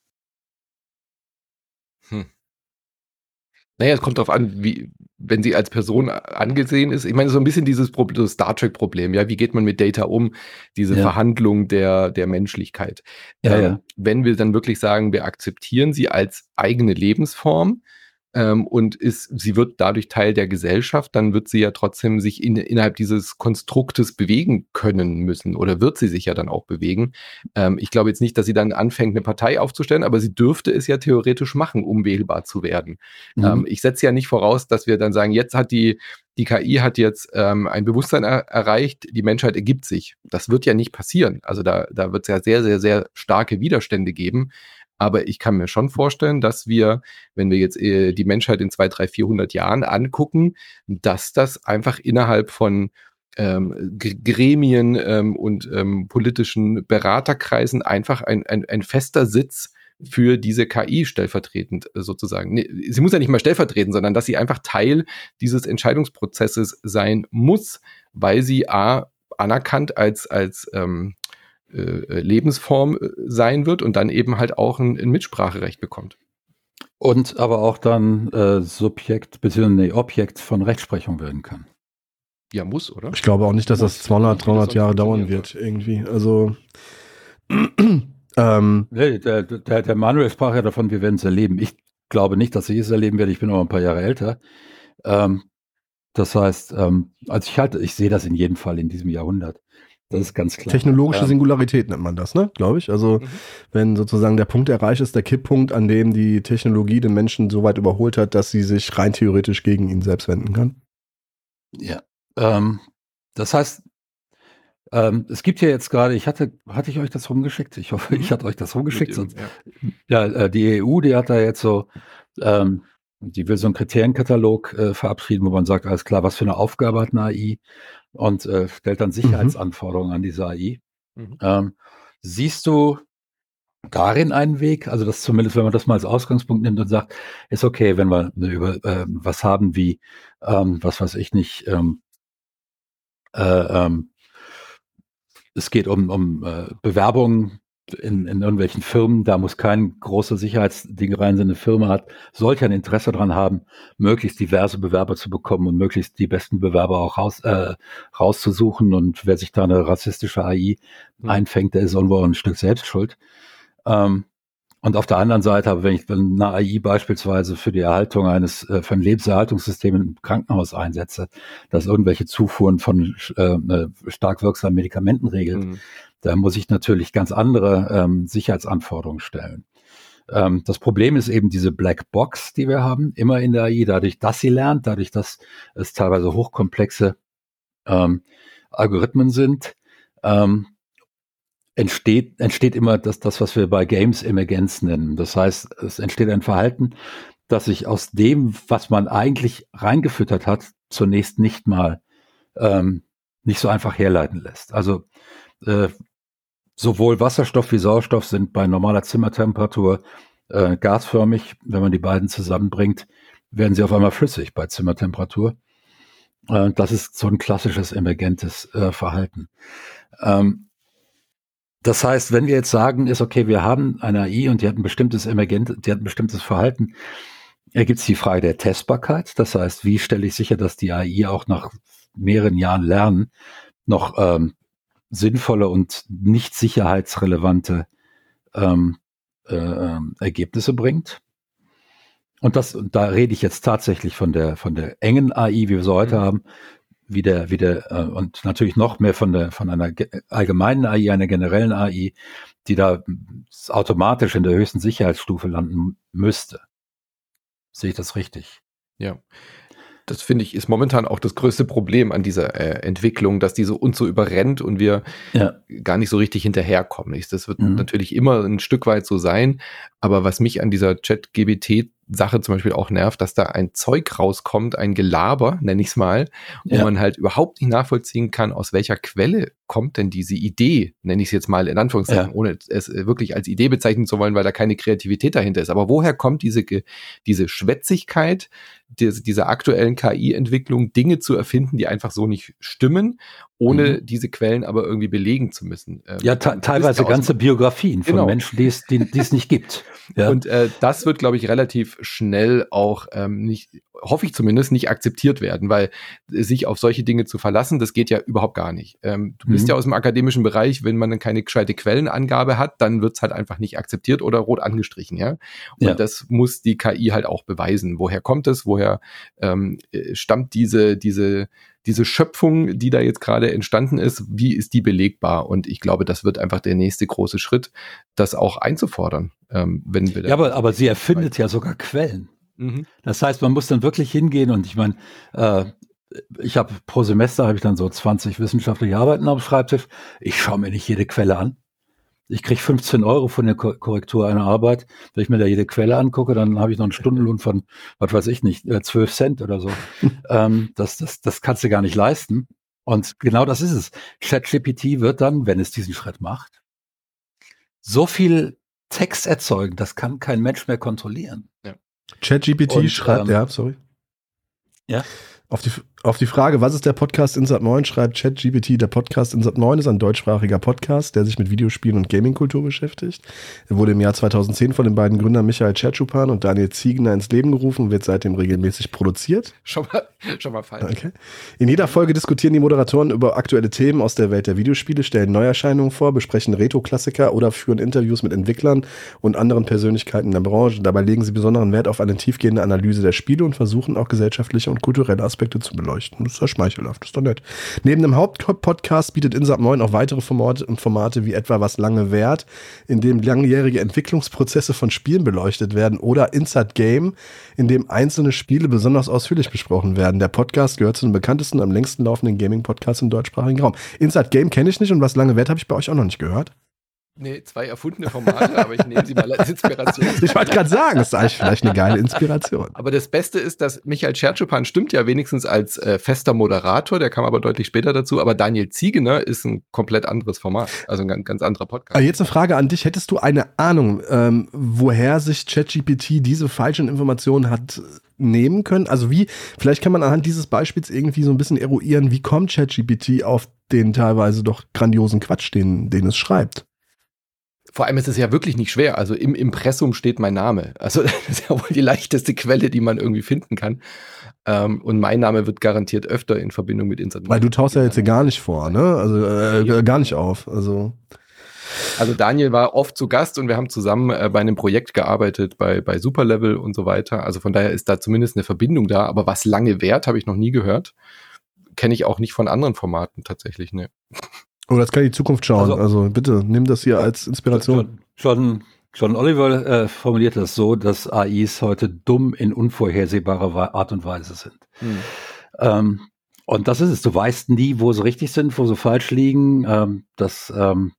Naja, es kommt darauf an, wenn sie als Person angesehen ist. Ich meine, so ein bisschen dieses Star Trek-Problem, ja, wie geht man mit Data um? Diese Verhandlung der Menschlichkeit. Wenn wir dann wirklich sagen, wir akzeptieren sie als eigene Lebensform, und sie wird dadurch Teil der Gesellschaft, dann wird sie ja trotzdem sich innerhalb dieses Konstruktes bewegen können müssen, oder wird sie sich ja dann auch bewegen. Ich glaube jetzt nicht, dass sie dann anfängt, eine Partei aufzustellen, aber sie dürfte es ja theoretisch machen, um wählbar zu werden. Ich setze ja nicht voraus, dass wir dann sagen, jetzt hat die KI hat jetzt ein Bewusstsein erreicht, die Menschheit ergibt sich. Das wird ja nicht passieren. Also da wird es ja sehr, sehr, sehr starke Widerstände geben. Aber ich kann mir schon vorstellen, dass wir, wenn wir jetzt die Menschheit in 200, 300, 400 Jahren angucken, dass das einfach innerhalb von Gremien und politischen Beraterkreisen einfach ein fester Sitz für diese KI stellvertretend sozusagen. Nee, sie muss ja nicht mal stellvertretend, sondern dass sie einfach Teil dieses Entscheidungsprozesses sein muss, weil sie anerkannt als Lebensform sein wird und dann eben halt auch ein Mitspracherecht bekommt. Und aber auch dann Subjekt bzw. Objekt von Rechtsprechung werden kann. Ja, muss, oder? Ich glaube auch nicht, dass das 200, 300 Jahre dauern wird, irgendwie. Also Nee, der Manuel sprach ja davon, wir werden es erleben. Ich glaube nicht, dass ich es erleben werde. Ich bin aber ein paar Jahre älter. Das heißt, also ich sehe das in jedem Fall in diesem Jahrhundert. Das ist ganz klar. Technologische Singularität nennt man das, ne? Glaube ich. Also wenn sozusagen der Punkt erreicht ist, der Kipppunkt, an dem die Technologie den Menschen so weit überholt hat, dass sie sich rein theoretisch gegen ihn selbst wenden kann. Ja. Das heißt, es gibt ja jetzt gerade, hatte ich euch das rumgeschickt? Ich hoffe, ich hatte euch das rumgeschickt. Sonst, die EU, die hat da jetzt so, die will so einen Kriterienkatalog verabschieden, wo man sagt, alles klar, was für eine Aufgabe hat eine AI und stellt dann Sicherheitsanforderungen an diese AI. Siehst du darin einen Weg, also das zumindest, wenn man das mal als Ausgangspunkt nimmt und sagt, ist okay, wenn wir über was haben wie, was weiß ich nicht, es geht um Bewerbungen in irgendwelchen Firmen, da muss kein großer Sicherheitsding rein sein. Eine Firma sollte ein Interesse daran haben, möglichst diverse Bewerber zu bekommen und möglichst die besten Bewerber auch rauszusuchen. Und wer sich da eine rassistische AI einfängt, der ist irgendwo ein Stück Selbstschuld. Und auf der anderen Seite, aber wenn ich eine AI beispielsweise für die Erhaltung für ein Lebenserhaltungssystem im Krankenhaus einsetze, das irgendwelche Zufuhren von stark wirksamen Medikamenten regelt, da muss ich natürlich ganz andere Sicherheitsanforderungen stellen. Das Problem ist eben diese Black Box, die wir haben, immer in der AI, dadurch, dass sie lernt, dadurch, dass es teilweise hochkomplexe Algorithmen sind, entsteht immer das, was wir bei Games Emergenz nennen. Das heißt, es entsteht ein Verhalten, das sich aus dem, was man eigentlich reingefüttert hat, zunächst nicht so einfach herleiten lässt. Also sowohl Wasserstoff wie Sauerstoff sind bei normaler Zimmertemperatur gasförmig. Wenn man die beiden zusammenbringt, werden sie auf einmal flüssig bei Zimmertemperatur. Das ist so ein klassisches emergentes Verhalten. Das heißt, wenn wir jetzt sagen, ist okay, wir haben eine AI und die hat ein bestimmtes Verhalten, ergibt es die Frage der Testbarkeit. Das heißt, wie stelle ich sicher, dass die AI auch nach mehreren Jahren Lernen noch sinnvolle und nicht sicherheitsrelevante Ergebnisse bringt? Und da rede ich jetzt tatsächlich von der engen AI, wie wir sie heute haben, und natürlich noch mehr von einer allgemeinen AI, einer generellen AI, die da automatisch in der höchsten Sicherheitsstufe landen müsste. Sehe ich das richtig? Ja. Das finde ich ist momentan auch das größte Problem an dieser Entwicklung, dass die uns so überrennt und wir gar nicht so richtig hinterherkommen. Das wird natürlich immer ein Stück weit so sein, aber was mich an dieser ChatGPT-Sache zum Beispiel auch nervt, dass da ein Zeug rauskommt, ein Gelaber, nenne ich es mal, wo man halt überhaupt nicht nachvollziehen kann, aus welcher Quelle kommt denn diese Idee, nenne ich es jetzt mal in Anführungszeichen, ohne es wirklich als Idee bezeichnen zu wollen, weil da keine Kreativität dahinter ist. Aber woher kommt diese Schwätzigkeit, diese aktuellen KI-Entwicklung, Dinge zu erfinden, die einfach so nicht stimmen, ohne diese Quellen aber irgendwie belegen zu müssen? Teilweise ganze Biografien von Menschen, die es nicht gibt. Ja. Und das wird, glaube ich, relativ schnell auch hoffe ich zumindest, nicht akzeptiert werden, weil sich auf solche Dinge zu verlassen, das geht ja überhaupt gar nicht. Du bist ja aus dem akademischen Bereich, wenn man dann keine gescheite Quellenangabe hat, dann wird's halt einfach nicht akzeptiert oder rot angestrichen, ja. Und das muss die KI halt auch beweisen. Woher kommt es? Woher stammt diese Schöpfung, die da jetzt gerade entstanden ist? Wie ist die belegbar? Und ich glaube, das wird einfach der nächste große Schritt, das auch einzufordern. Wenn wir aber sie erfindet ja sogar Quellen. Das heißt, man muss dann wirklich hingehen und ich meine, ich habe pro Semester dann so 20 wissenschaftliche Arbeiten am Schreibtisch. Ich schaue mir nicht jede Quelle an. ich kriege 15 € von der Korrektur einer Arbeit. Wenn ich mir da jede Quelle angucke, dann habe ich noch einen Stundenlohn von, was weiß ich nicht, 12 Cent oder so. Das kannst du gar nicht leisten. Und genau das ist es. ChatGPT wird dann, wenn es diesen Schritt macht, so viel Text erzeugen, das kann kein Mensch mehr kontrollieren. Ja. ChatGPT schreibt, ja. Auf die Frage, was ist der Podcast Insat 9, schreibt ChatGPT, der Podcast Insat 9 ist ein deutschsprachiger Podcast, der sich mit Videospielen und Gamingkultur beschäftigt. Er wurde im Jahr 2010 von den beiden Gründern Michael Tschertschupan und Daniel Ziegener ins Leben gerufen und wird seitdem regelmäßig produziert. Schon mal falsch. Okay. In jeder Folge diskutieren die Moderatoren über aktuelle Themen aus der Welt der Videospiele, stellen Neuerscheinungen vor, besprechen Retro-Klassiker oder führen Interviews mit Entwicklern und anderen Persönlichkeiten der Branche. Dabei legen sie besonderen Wert auf eine tiefgehende Analyse der Spiele und versuchen auch gesellschaftliche und kulturelle Aspekte zu beleuchten. Das ist ja schmeichelhaft, das ist doch nett. Neben dem Hauptpodcast bietet Insat 9 auch weitere Formate wie etwa Was lange währt, in dem langjährige Entwicklungsprozesse von Spielen beleuchtet werden, oder Insat Game, in dem einzelne Spiele besonders ausführlich besprochen werden. Der Podcast gehört zu den bekanntesten und am längsten laufenden Gaming-Podcasts im deutschsprachigen Raum. Insat Game kenne ich nicht und Was lange währt habe ich bei euch auch noch nicht gehört. Nee, 2 erfundene Formate, aber ich nehme sie mal als Inspiration. Ich wollte gerade sagen, das ist eigentlich vielleicht eine geile Inspiration. Aber das Beste ist, dass Michael Tschertschupan stimmt ja wenigstens als fester Moderator, der kam aber deutlich später dazu, aber Daniel Ziegener ist ein komplett anderes Format, also ein ganz anderer Podcast. Jetzt eine Frage an dich, hättest du eine Ahnung, woher sich ChatGPT diese falschen Informationen hat nehmen können? Also vielleicht kann man anhand dieses Beispiels irgendwie so ein bisschen eruieren, wie kommt ChatGPT auf den teilweise doch grandiosen Quatsch, den es schreibt? Vor allem ist es ja wirklich nicht schwer. Also im Impressum steht mein Name. Also das ist ja wohl die leichteste Quelle, die man irgendwie finden kann. Und mein Name wird garantiert öfter in Verbindung mit Insat. Weil du tauchst ja jetzt hier gar nicht vor, ne? Also gar nicht auf. Also Daniel war oft zu Gast und wir haben zusammen bei einem Projekt gearbeitet, bei Superlevel und so weiter. Also von daher ist da zumindest eine Verbindung da. Aber was lange währt, habe ich noch nie gehört. Kenne ich auch nicht von anderen Formaten tatsächlich, ne. Oh, das kann die Zukunft schauen. Also bitte, nimm das hier als Inspiration. John Oliver formuliert das so, dass AIs heute dumm in unvorhersehbarer Art und Weise sind. Und das ist es. Du weißt nie, wo sie richtig sind, wo sie falsch liegen. Es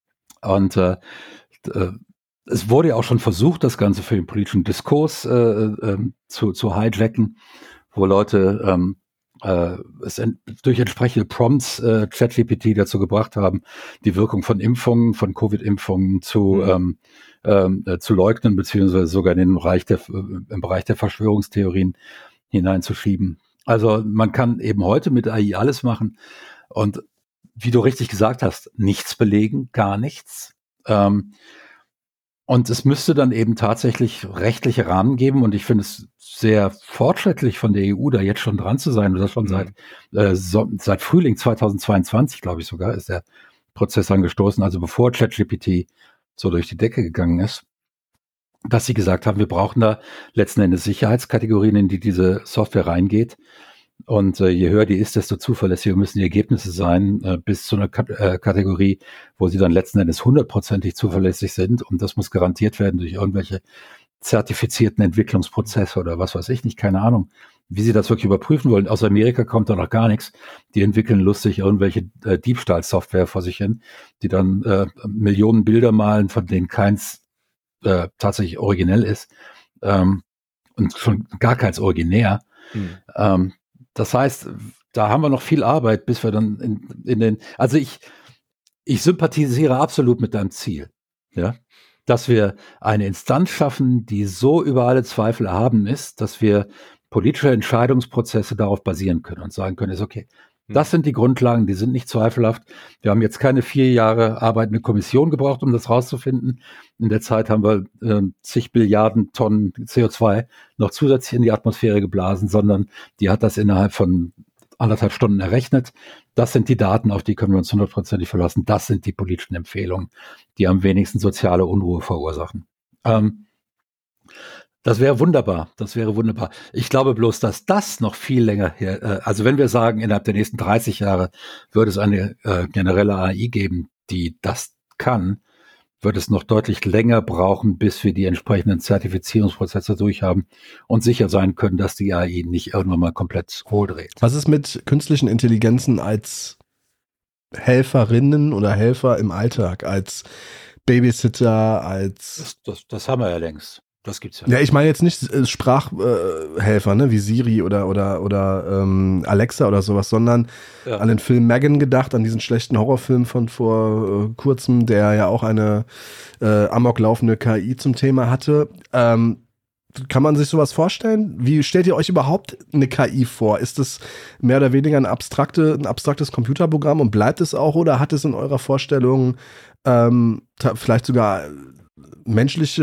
wurde ja auch schon versucht, das Ganze für den politischen Diskurs zu hijacken, wo Leute durch entsprechende Prompts ChatGPT dazu gebracht haben, die Wirkung von Impfungen, von Covid-Impfungen zu leugnen, beziehungsweise sogar im Bereich der Verschwörungstheorien hineinzuschieben. Also man kann eben heute mit AI alles machen und wie du richtig gesagt hast, nichts belegen, gar nichts. Und es müsste dann eben tatsächlich rechtliche Rahmen geben und ich finde es sehr fortschrittlich von der EU, da jetzt schon dran zu sein, und das schon seit Frühling 2022, glaube ich sogar, ist der Prozess angestoßen, also bevor ChatGPT so durch die Decke gegangen ist, dass sie gesagt haben, wir brauchen da letzten Endes Sicherheitskategorien, in die diese Software reingeht. Und je höher die ist, desto zuverlässiger müssen die Ergebnisse sein, bis zu einer Kategorie, wo sie dann letzten Endes 100%ig zuverlässig sind. Und das muss garantiert werden durch irgendwelche zertifizierten Entwicklungsprozesse oder was weiß ich nicht, keine Ahnung, wie sie das wirklich überprüfen wollen. Aus Amerika kommt da noch gar nichts. Die entwickeln lustig irgendwelche Diebstahlsoftware vor sich hin, die dann Millionen Bilder malen, von denen keins tatsächlich originell ist und schon gar keins originär. Das heißt, da haben wir noch viel Arbeit, bis wir dann also ich sympathisiere absolut mit deinem Ziel, ja, dass wir eine Instanz schaffen, die so über alle Zweifel erhaben ist, dass wir politische Entscheidungsprozesse darauf basieren können und sagen können, ist okay, das sind die Grundlagen, die sind nicht zweifelhaft. Wir haben jetzt keine 4 Jahre arbeitende Kommission gebraucht, um das rauszufinden. In der Zeit haben wir zig Billiarden Tonnen CO2 noch zusätzlich in die Atmosphäre geblasen, sondern die hat das innerhalb von 1,5 Stunden errechnet. Das sind die Daten, auf die können wir uns 100%ig verlassen. Das sind die politischen Empfehlungen, die am wenigsten soziale Unruhe verursachen. Das wäre wunderbar, Ich glaube bloß, dass das noch viel länger her, also wenn wir sagen, innerhalb der nächsten 30 Jahre würde es eine generelle AI geben, die das kann, wird es noch deutlich länger brauchen, bis wir die entsprechenden Zertifizierungsprozesse durchhaben und sicher sein können, dass die AI nicht irgendwann mal komplett hohl dreht. Was ist mit künstlichen Intelligenzen als Helferinnen oder Helfer im Alltag, als Babysitter, als... Das haben wir ja längst. Das gibt's ja. Ja, ich meine jetzt nicht Sprachhelfer, ne, wie Siri oder Alexa oder sowas, sondern an den Film Megan gedacht, an diesen schlechten Horrorfilm von vor kurzem, der ja auch eine amok laufende KI zum Thema hatte. Kann man sich sowas vorstellen? Wie stellt ihr euch überhaupt eine KI vor? Ist es mehr oder weniger ein abstraktes Computerprogramm und bleibt es auch, oder hat es in eurer Vorstellung vielleicht sogar menschliche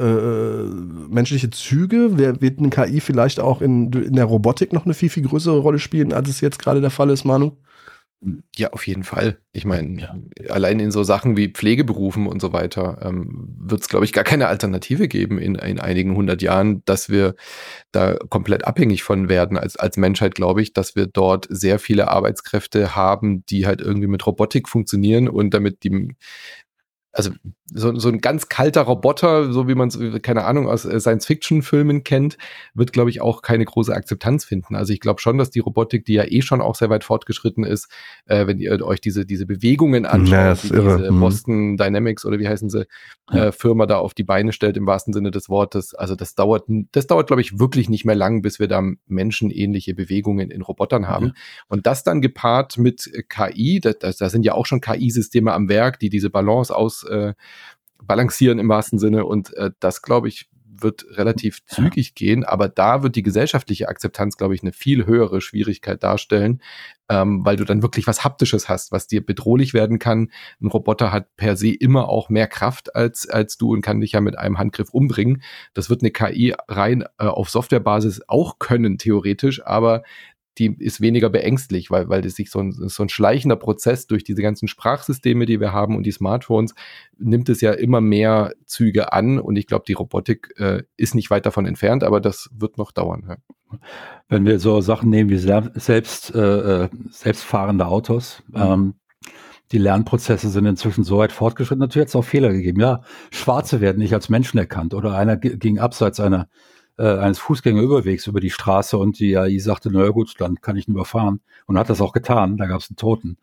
Züge? Wird eine KI vielleicht auch in der Robotik noch eine viel, viel größere Rolle spielen, als es jetzt gerade der Fall ist, Manu? Ja, auf jeden Fall. Ich meine, allein in so Sachen wie Pflegeberufen und so weiter wird es, glaube ich, gar keine Alternative geben in einigen 100 Jahren, dass wir da komplett abhängig von werden als Menschheit, glaube ich, dass wir dort sehr viele Arbeitskräfte haben, die halt irgendwie mit Robotik funktionieren und damit also so ein ganz kalter Roboter, so wie man es, keine Ahnung, aus Science-Fiction-Filmen kennt, wird, glaube ich, auch keine große Akzeptanz finden. Also ich glaube schon, dass die Robotik, die ja schon auch sehr weit fortgeschritten ist, wenn ihr euch diese Bewegungen anschaut, diese Boston Dynamics oder wie heißen sie, Firma da auf die Beine stellt, im wahrsten Sinne des Wortes. Also das dauert, glaube ich, wirklich nicht mehr lang, bis wir da menschenähnliche Bewegungen in Robotern haben. Und das dann gepaart mit KI, da sind ja auch schon KI-Systeme am Werk, die diese Balance balancieren im wahrsten Sinne, und das, glaube ich, wird relativ zügig gehen, aber da wird die gesellschaftliche Akzeptanz, glaube ich, eine viel höhere Schwierigkeit darstellen, weil du dann wirklich was Haptisches hast, was dir bedrohlich werden kann. Ein Roboter hat per se immer auch mehr Kraft als du und kann dich ja mit einem Handgriff umbringen. Das wird eine KI rein auf Softwarebasis auch können, theoretisch, aber die ist weniger beängstlich, weil das sich so ein schleichender Prozess durch diese ganzen Sprachsysteme, die wir haben, und die Smartphones, nimmt es ja immer mehr Züge an, und ich glaube, die Robotik ist nicht weit davon entfernt, aber das wird noch dauern. Ja. Wenn wir so Sachen nehmen wie selbstfahrende Autos, die Lernprozesse sind inzwischen so weit fortgeschritten, natürlich hat es auch Fehler gegeben. Ja, Schwarze werden nicht als Menschen erkannt, oder einer ging abseits eines Fußgängerüberwegs über die Straße und die AI sagte, na ja gut, dann kann ich ihn überfahren, und hat das auch getan, da gab es einen Toten.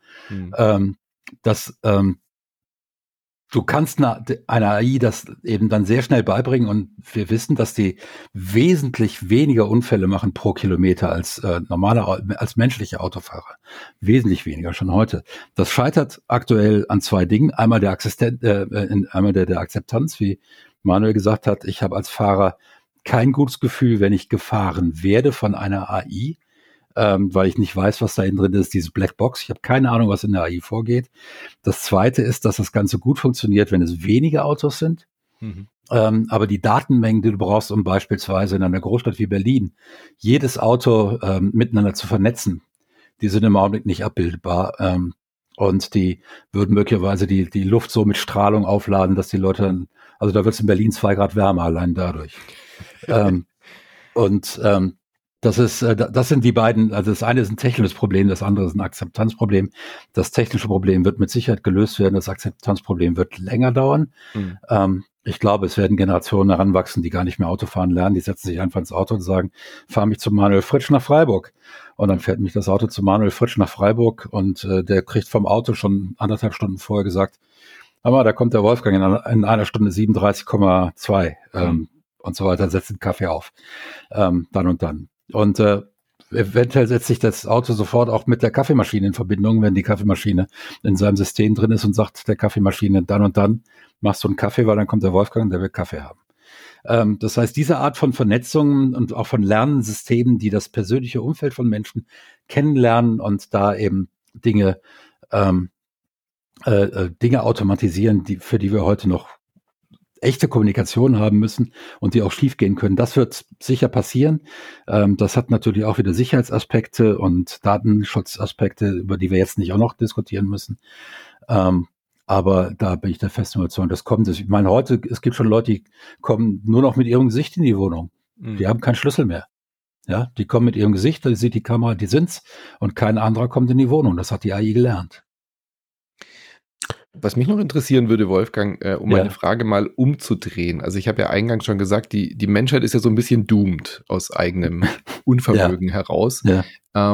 Du kannst einer AI das eben dann sehr schnell beibringen, und wir wissen, dass die wesentlich weniger Unfälle machen pro Kilometer als als menschliche Autofahrer. Wesentlich weniger, schon heute. Das scheitert aktuell an zwei Dingen. Einmal der Akzeptanz, wie Manuel gesagt hat, ich habe als Fahrer kein gutes Gefühl, wenn ich gefahren werde von einer AI, weil ich nicht weiß, was da drin ist, diese Blackbox. Ich habe keine Ahnung, was in der AI vorgeht. Das Zweite ist, dass das Ganze gut funktioniert, wenn es wenige Autos sind. Aber die Datenmengen, die du brauchst, um beispielsweise in einer Großstadt wie Berlin jedes Auto miteinander zu vernetzen, die sind im Augenblick nicht abbildbar. Und die würden möglicherweise die Luft so mit Strahlung aufladen, dass die Leute dann, also da wird es in Berlin 2 Grad wärmer allein dadurch. Das sind die beiden, also das eine ist ein technisches Problem, das andere ist ein Akzeptanzproblem. Das technische Problem wird mit Sicherheit gelöst werden, das Akzeptanzproblem wird länger dauern. Ich glaube, es werden Generationen heranwachsen, die gar nicht mehr Autofahren lernen, die setzen sich einfach ins Auto und sagen, fahr mich zu Manuel Fritsch nach Freiburg. Und dann fährt mich das Auto zu Manuel Fritsch nach Freiburg, und der kriegt vom Auto schon 1,5 Stunden vorher gesagt, aber da kommt der Wolfgang in einer Stunde 37,2 und so weiter, setzt den Kaffee auf, dann und dann. Und eventuell setzt sich das Auto sofort auch mit der Kaffeemaschine in Verbindung, wenn die Kaffeemaschine in seinem System drin ist, und sagt der Kaffeemaschine, dann und dann machst du einen Kaffee, weil dann kommt der Wolfgang und der will Kaffee haben. Das heißt, diese Art von Vernetzungen und auch von Lernsystemen, die das persönliche Umfeld von Menschen kennenlernen und da eben Dinge automatisieren, für die wir heute noch echte Kommunikation haben müssen und die auch schiefgehen können. Das wird sicher passieren. Das hat natürlich auch wieder Sicherheitsaspekte und Datenschutzaspekte, über die wir jetzt nicht auch noch diskutieren müssen. Aber da bin ich der festen Überzeugung, das kommt. Ich meine, heute, es gibt schon Leute, die kommen nur noch mit ihrem Gesicht in die Wohnung. Die haben keinen Schlüssel mehr. Ja, die kommen mit ihrem Gesicht, da sieht die Kamera, die sind's, und kein anderer kommt in die Wohnung. Das hat die AI gelernt. Was mich noch interessieren würde, Wolfgang, um meine Frage mal umzudrehen. Also ich habe ja eingangs schon gesagt, die Menschheit ist ja so ein bisschen doomed aus eigenem Unvermögen heraus. Ja.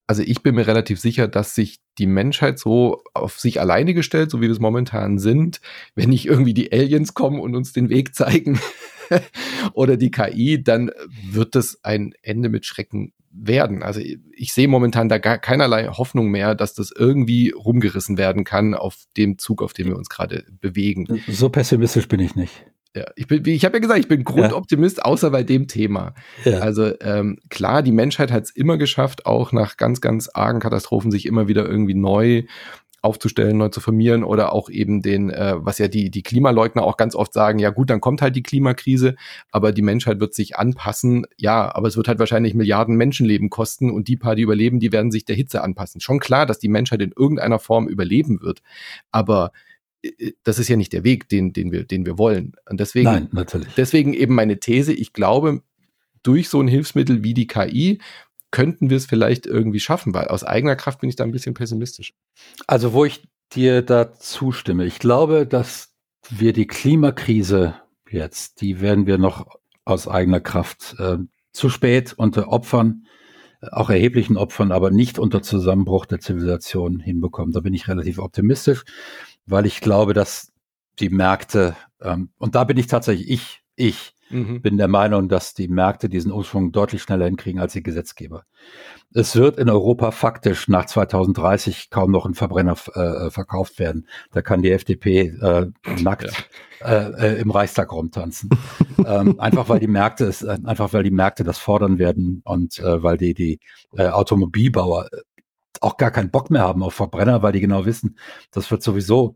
Also ich bin mir relativ sicher, dass sich die Menschheit so auf sich alleine gestellt, so wie wir es momentan sind, wenn nicht irgendwie die Aliens kommen und uns den Weg zeigen oder die KI, dann wird es ein Ende mit Schrecken werden. Also ich sehe momentan da gar keinerlei Hoffnung mehr, dass das irgendwie rumgerissen werden kann auf dem Zug, auf dem wir uns gerade bewegen. So pessimistisch bin ich nicht. Ja, ich habe ja gesagt, ich bin Grundoptimist, außer bei dem Thema. Ja. Also klar, die Menschheit hat es immer geschafft, auch nach ganz, ganz argen Katastrophen sich immer wieder irgendwie neu aufzustellen, neu zu formieren oder auch eben was ja die Klimaleugner auch ganz oft sagen, ja gut, dann kommt halt die Klimakrise, aber die Menschheit wird sich anpassen. Ja, aber es wird halt wahrscheinlich Milliarden Menschenleben kosten und die paar, die überleben, die werden sich der Hitze anpassen. Schon klar, dass die Menschheit in irgendeiner Form überleben wird, aber das ist ja nicht der Weg, den wir wollen. Und deswegen, nein, natürlich. Deswegen eben meine These, ich glaube, durch so ein Hilfsmittel wie die KI könnten wir es vielleicht irgendwie schaffen, weil aus eigener Kraft bin ich da ein bisschen pessimistisch. Also wo ich dir da zustimme, ich glaube, dass wir die Klimakrise jetzt, die werden wir noch aus eigener Kraft zu spät unter Opfern, auch erheblichen Opfern, aber nicht unter Zusammenbruch der Zivilisation hinbekommen. Da bin ich relativ optimistisch, weil ich glaube, dass die Märkte, und da bin ich tatsächlich, ich bin der Meinung, dass die Märkte diesen Umschwung deutlich schneller hinkriegen als die Gesetzgeber. Es wird in Europa faktisch nach 2030 kaum noch ein Verbrenner verkauft werden. Da kann die FDP nackt im Reichstag rumtanzen. Einfach weil die Märkte das fordern werden und weil die Automobilbauer auch gar keinen Bock mehr haben auf Verbrenner, weil die genau wissen, das wird sowieso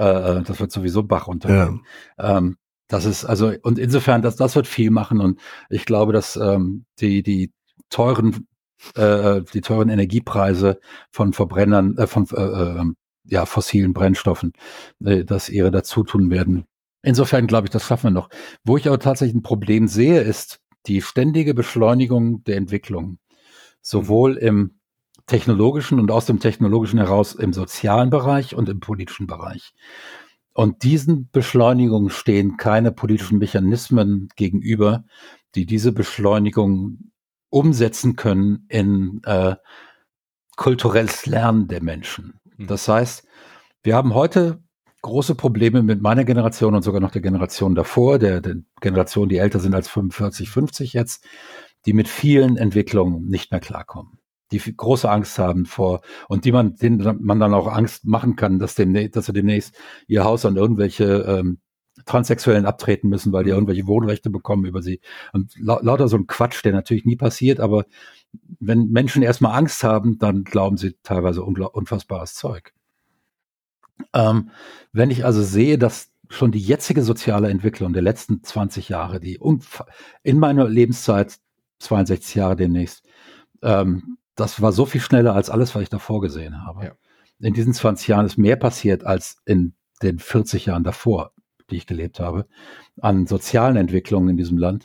Bach runtergehen. Ja. Das ist also, und insofern, das wird viel machen und ich glaube, dass die teuren Energiepreise von Verbrennern, fossilen Brennstoffen, dass ihre dazu tun werden. Insofern glaube ich, das schaffen wir noch. Wo ich aber tatsächlich ein Problem sehe, ist die ständige Beschleunigung der Entwicklung. Sowohl im technologischen und aus dem technologischen heraus im sozialen Bereich und im politischen Bereich. Und diesen Beschleunigungen stehen keine politischen Mechanismen gegenüber, die diese Beschleunigung umsetzen können in kulturelles Lernen der Menschen. Das heißt, wir haben heute große Probleme mit meiner Generation und sogar noch der Generation davor, der Generation, die älter sind als 45, 50 jetzt, die mit vielen Entwicklungen nicht mehr klarkommen, die große Angst haben vor und denen man dann auch Angst machen kann, dass sie demnächst ihr Haus an irgendwelche Transsexuellen abtreten müssen, weil die irgendwelche Wohnrechte bekommen über sie. Und lauter so ein Quatsch, der natürlich nie passiert, aber wenn Menschen erstmal Angst haben, dann glauben sie teilweise unfassbares Zeug. Wenn ich also sehe, dass schon die jetzige soziale Entwicklung der letzten 20 Jahre, die in meiner Lebenszeit, 62 Jahre demnächst, das war so viel schneller als alles, was ich davor gesehen habe. Ja. In diesen 20 Jahren ist mehr passiert als in den 40 Jahren davor, die ich gelebt habe, an sozialen Entwicklungen in diesem Land.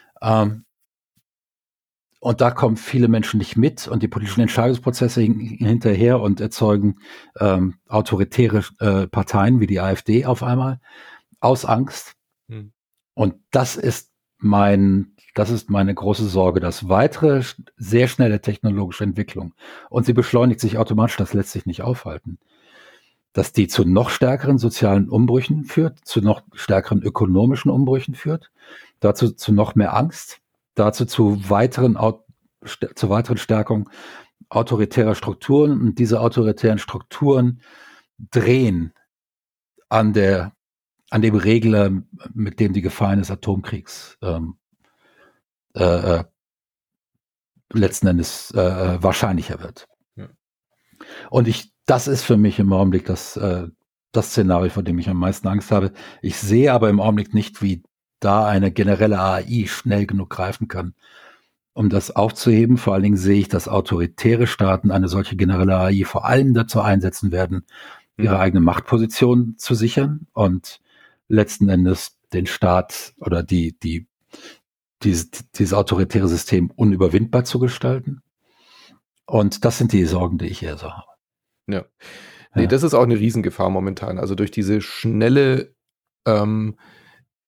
Und da kommen viele Menschen nicht mit und die politischen Entscheidungsprozesse hinterher und erzeugen autoritäre Parteien wie die AfD auf einmal aus Angst. Und das ist meine große Sorge, dass weitere sehr schnelle technologische Entwicklung, und sie beschleunigt sich automatisch, das lässt sich nicht aufhalten, dass die zu noch stärkeren sozialen Umbrüchen führt, zu noch stärkeren ökonomischen Umbrüchen führt, dazu zu noch mehr Angst, dazu zur weiteren Stärkung autoritärer Strukturen, und diese autoritären Strukturen drehen an dem Regler, mit dem die Gefahr eines Atomkriegs letzten Endes wahrscheinlicher wird. Ja. Und das ist für mich im Augenblick das Szenario, vor dem ich am meisten Angst habe. Ich sehe aber im Augenblick nicht, wie da eine generelle AI schnell genug greifen kann, um das aufzuheben. Vor allen Dingen sehe ich, dass autoritäre Staaten eine solche generelle AI vor allem dazu einsetzen werden, ihre eigene Machtposition zu sichern und letzten Endes den Staat oder dieses autoritäre System unüberwindbar zu gestalten. Und das sind die Sorgen, die ich eher so habe. Ja. Nee, das ist auch eine Riesengefahr momentan. Also durch diese schnelle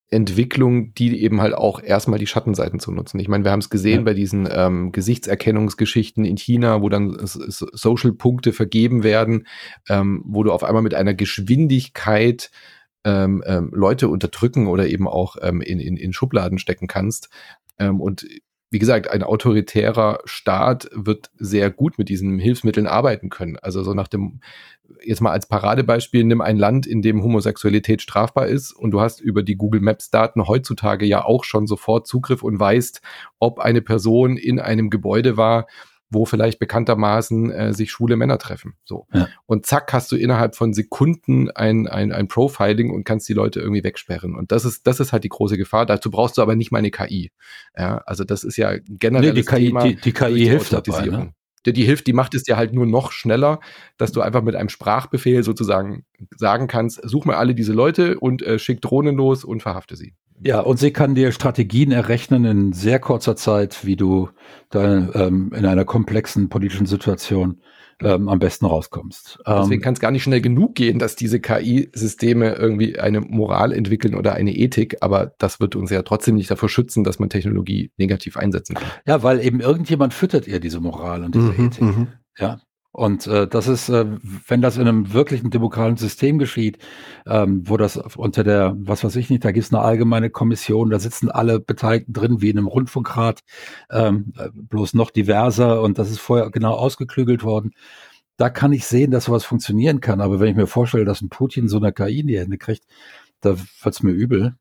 Entwicklung, die eben halt auch erstmal die Schattenseiten zu nutzen. Ich meine, wir haben es gesehen bei diesen Gesichtserkennungsgeschichten in China, wo dann Social-Punkte vergeben werden, wo du auf einmal mit einer Geschwindigkeit Leute unterdrücken oder eben auch in Schubladen stecken kannst. Und wie gesagt, ein autoritärer Staat wird sehr gut mit diesen Hilfsmitteln arbeiten können. Also so nach dem, jetzt mal als Paradebeispiel, nimm ein Land, in dem Homosexualität strafbar ist und du hast über die Google Maps Daten heutzutage ja auch schon sofort Zugriff und weißt, ob eine Person in einem Gebäude war, wo vielleicht bekanntermaßen sich schwule Männer treffen. So. Ja. Und zack, hast du innerhalb von Sekunden ein Profiling und kannst die Leute irgendwie wegsperren. Und das ist halt die große Gefahr. Dazu brauchst du aber nicht mal eine KI. Ja, also das ist ja generell das Thema. Die KI hilft dabei, ne? Die hilft, die macht es dir halt nur noch schneller, dass du einfach mit einem Sprachbefehl sozusagen sagen kannst, such mal alle diese Leute und schick Drohnen los und verhafte sie. Ja, und sie kann dir Strategien errechnen in sehr kurzer Zeit, wie du da in einer komplexen politischen Situation am besten rauskommst. Deswegen kann es gar nicht schnell genug gehen, dass diese KI-Systeme irgendwie eine Moral entwickeln oder eine Ethik, aber das wird uns ja trotzdem nicht davor schützen, dass man Technologie negativ einsetzen kann. Ja, weil eben irgendjemand füttert ihr diese Moral und diese Ethik. Ja. Und das ist, wenn das in einem wirklichen demokratischen System geschieht, wo das unter der, was weiß ich nicht, da gibt es eine allgemeine Kommission, da sitzen alle Beteiligten drin, wie in einem Rundfunkrat, bloß noch diverser, und das ist vorher genau ausgeklügelt worden. Da kann ich sehen, dass sowas funktionieren kann. Aber wenn ich mir vorstelle, dass ein Putin so eine KI in die Hände kriegt, da wird's mir übel.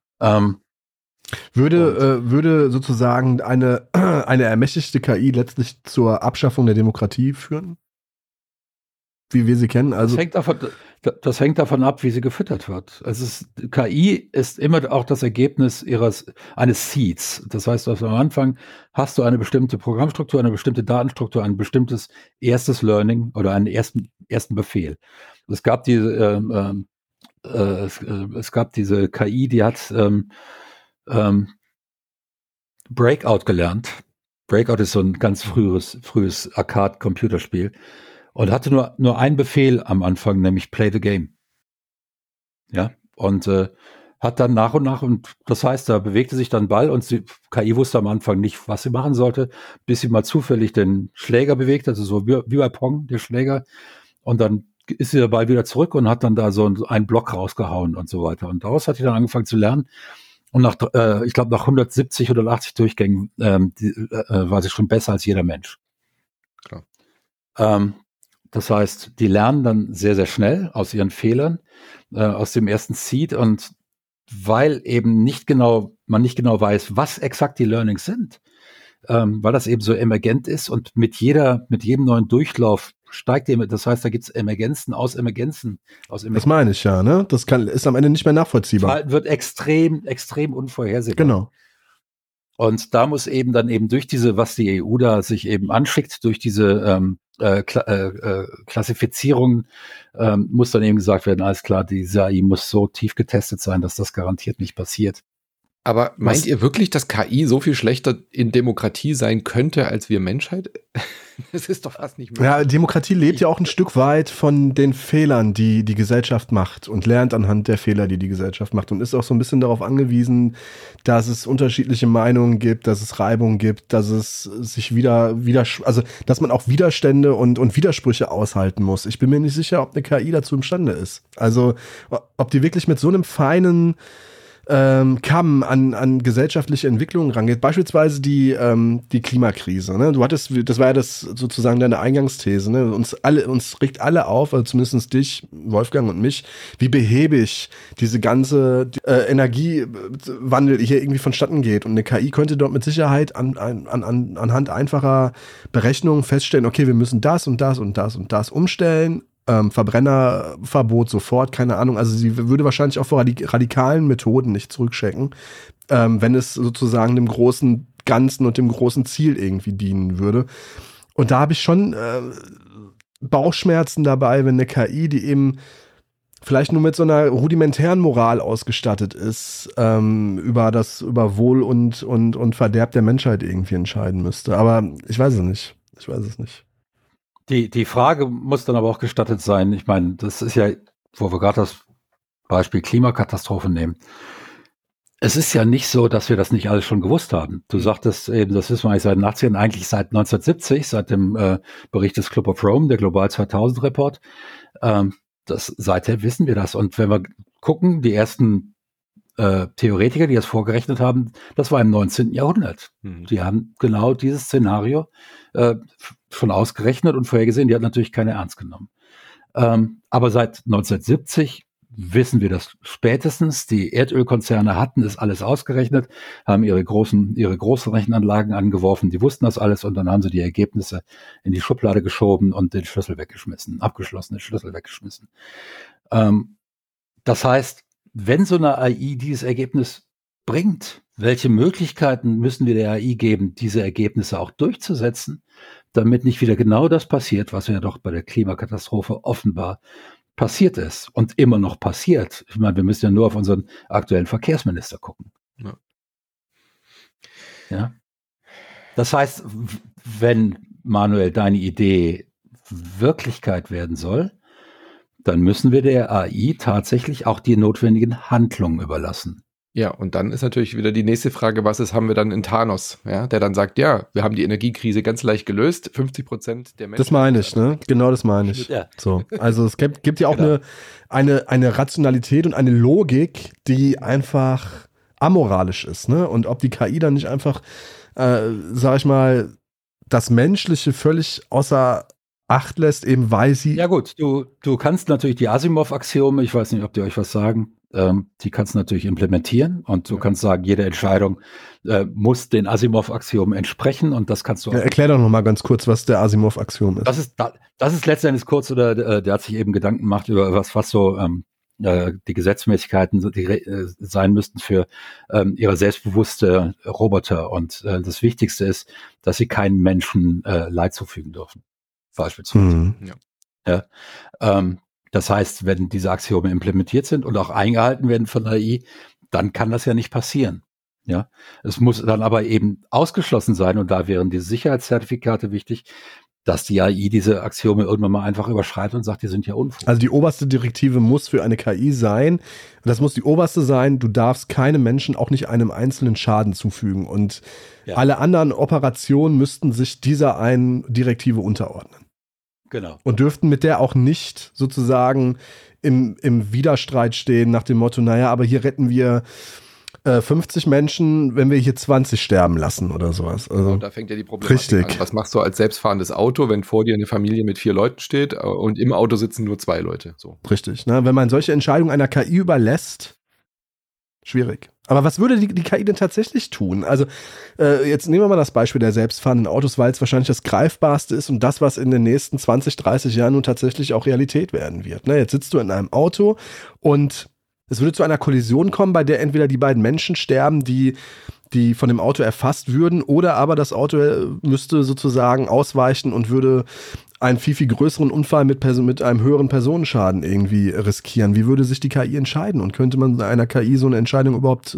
Würde sozusagen eine ermächtigte KI letztlich zur Abschaffung der Demokratie führen? Wie wir sie kennen. Also das hängt davon ab, wie sie gefüttert wird. KI ist immer auch das Ergebnis eines Seeds. Das heißt, am Anfang hast du eine bestimmte Programmstruktur, eine bestimmte Datenstruktur, ein bestimmtes erstes Learning oder einen ersten Befehl. Es gab diese KI, die hat Breakout gelernt. Breakout ist so ein ganz frühes Arcade-Computerspiel. Und hatte nur einen Befehl am Anfang, nämlich Play the Game. Ja, und hat dann nach und nach, und das heißt, da bewegte sich dann Ball und KI wusste am Anfang nicht, was sie machen sollte, bis sie mal zufällig den Schläger bewegt, also so wie bei Pong, der Schläger. Und dann ist der Ball wieder zurück und hat dann da so einen Block rausgehauen und so weiter. Und daraus hat sie dann angefangen zu lernen. Und ich glaube, nach 170 oder 80 Durchgängen war sie schon besser als jeder Mensch. Klar. Das heißt, die lernen dann sehr, sehr schnell aus ihren Fehlern, aus dem ersten Seed, und weil eben man nicht genau weiß, was exakt die Learnings sind, weil das eben so emergent ist und mit jedem neuen Durchlauf steigt eben, das heißt, da gibt es Emergenzen aus Emergenzen. Das meine ich ja, ne? Das ist am Ende nicht mehr nachvollziehbar. Verhalten wird extrem, extrem unvorhersehbar. Genau. Und da muss eben durch diese, was die EU da sich eben anschickt, durch diese Klassifizierung, muss dann eben gesagt werden, alles klar, diese AI muss so tief getestet sein, dass das garantiert nicht passiert. Aber meint ihr wirklich, dass KI so viel schlechter in Demokratie sein könnte als wir Menschheit? Das ist doch fast nicht möglich. Ja, Demokratie lebt ja auch ein Stück weit von den Fehlern, die die Gesellschaft macht, und lernt anhand der Fehler, die die Gesellschaft macht, und ist auch so ein bisschen darauf angewiesen, dass es unterschiedliche Meinungen gibt, dass es Reibung gibt, dass es sich also dass man auch Widerstände und Widersprüche aushalten muss. Ich bin mir nicht sicher, ob eine KI dazu imstande ist. Also ob die wirklich mit so einem feinen Kamm an gesellschaftliche Entwicklungen rangeht. Beispielsweise die Klimakrise. Ne? Das war ja das sozusagen deine Eingangsthese. Ne? Uns regt alle auf, also zumindest dich, Wolfgang und mich, wie behäbig diese ganze Energiewandel hier irgendwie vonstatten geht. Und eine KI könnte dort mit Sicherheit anhand einfacher Berechnungen feststellen, okay, wir müssen das und das und das und das umstellen. Verbrennerverbot sofort, keine Ahnung. Also sie würde wahrscheinlich auch vor radikalen Methoden nicht zurückschrecken, wenn es sozusagen dem großen Ganzen und dem großen Ziel irgendwie dienen würde. Und da habe ich schon Bauchschmerzen dabei, wenn eine KI, die eben vielleicht nur mit so einer rudimentären Moral ausgestattet ist, über Wohl und Verderb der Menschheit irgendwie entscheiden müsste. Aber ich weiß es nicht. Die Frage muss dann aber auch gestattet sein. Ich meine, das ist ja, wo wir gerade das Beispiel Klimakatastrophe nehmen. Es ist ja nicht so, dass wir das nicht alles schon gewusst haben. Du sagtest eben, das wissen wir eigentlich seit den 80ern, eigentlich seit 1970, seit dem Bericht des Club of Rome, der Global 2000 Report. Seither wissen wir das. Und wenn wir gucken, die ersten Theoretiker, die das vorgerechnet haben, das war im 19. Jahrhundert. Die haben genau dieses Szenario schon ausgerechnet und vorhergesehen. Die hat natürlich keiner ernst genommen. Aber seit 1970 wissen wir das spätestens. Die Erdölkonzerne hatten es alles ausgerechnet, haben ihre großen Rechenanlagen angeworfen, die wussten das alles und dann haben sie die Ergebnisse in die Schublade geschoben und den Schlüssel weggeschmissen, abgeschlossene Schlüssel weggeschmissen. Das heißt, wenn so eine AI dieses Ergebnis bringt, welche Möglichkeiten müssen wir der AI geben, diese Ergebnisse auch durchzusetzen, damit nicht wieder genau das passiert, was ja doch bei der Klimakatastrophe offenbar passiert ist und immer noch passiert. Ich meine, wir müssen ja nur auf unseren aktuellen Verkehrsminister gucken. Ja. Das heißt, wenn, Manuel, deine Idee Wirklichkeit werden soll, dann müssen wir der AI tatsächlich auch die notwendigen Handlungen überlassen. Ja, und dann ist natürlich wieder die nächste Frage, haben wir dann in Thanos, ja, der dann sagt, ja, wir haben die Energiekrise ganz leicht gelöst, 50% der Menschen. Das meine ich, ne? Genau das meine ich. Ja. So. Also es gibt ja auch eine Rationalität und eine Logik, die einfach amoralisch ist, ne? Und ob die KI dann nicht einfach, sag ich mal, das Menschliche völlig außer Acht lässt, eben weil sie... Ja gut, du kannst natürlich die Asimov-Axiome, ich weiß nicht, ob die euch was sagen, die kannst du natürlich implementieren und du kannst sagen, jede Entscheidung muss den Asimov-Axiomen entsprechen und das kannst du auch. Ja, erklär doch noch mal ganz kurz, was der Asimov-Axiom ist. Das ist letztendlich kurz, oder der hat sich eben Gedanken gemacht über was so die Gesetzmäßigkeiten sein müssten für ihre selbstbewusste Roboter und das Wichtigste ist, dass sie keinen Menschen Leid zufügen dürfen. Beispielsweise. Ja. Das heißt, wenn diese Axiome implementiert sind und auch eingehalten werden von der AI, dann kann das ja nicht passieren. Ja, es muss dann aber eben ausgeschlossen sein und da wären diese Sicherheitszertifikate wichtig, dass die AI diese Axiome irgendwann mal einfach überschreitet und sagt, die sind ja Unfug. Also die oberste Direktive muss für eine KI sein, das muss die oberste sein, du darfst keinem Menschen auch nicht einem einzelnen Schaden zufügen und alle anderen Operationen müssten sich dieser einen Direktive unterordnen. Genau. Und dürften mit der auch nicht sozusagen im Widerstreit stehen nach dem Motto, naja, aber hier retten wir 50 Menschen, wenn wir hier 20 sterben lassen oder sowas. Also, und da fängt ja die Problematik an. Was machst du als selbstfahrendes Auto, wenn vor dir eine Familie mit 4 Leuten steht und im Auto sitzen nur 2 Leute? So. Richtig. Ne? Wenn man solche Entscheidungen einer KI überlässt, schwierig. Aber was würde die KI denn tatsächlich tun? Also jetzt nehmen wir mal das Beispiel der selbstfahrenden Autos, weil es wahrscheinlich das Greifbarste ist und das, was in den nächsten 20, 30 Jahren nun tatsächlich auch Realität werden wird. Ne? Jetzt sitzt du in einem Auto und es würde zu einer Kollision kommen, bei der entweder die beiden Menschen sterben, die von dem Auto erfasst würden, oder aber das Auto müsste sozusagen ausweichen und würde einen viel, viel größeren Unfall mit einem höheren Personenschaden irgendwie riskieren. Wie würde sich die KI entscheiden? Und könnte man einer KI so eine Entscheidung überhaupt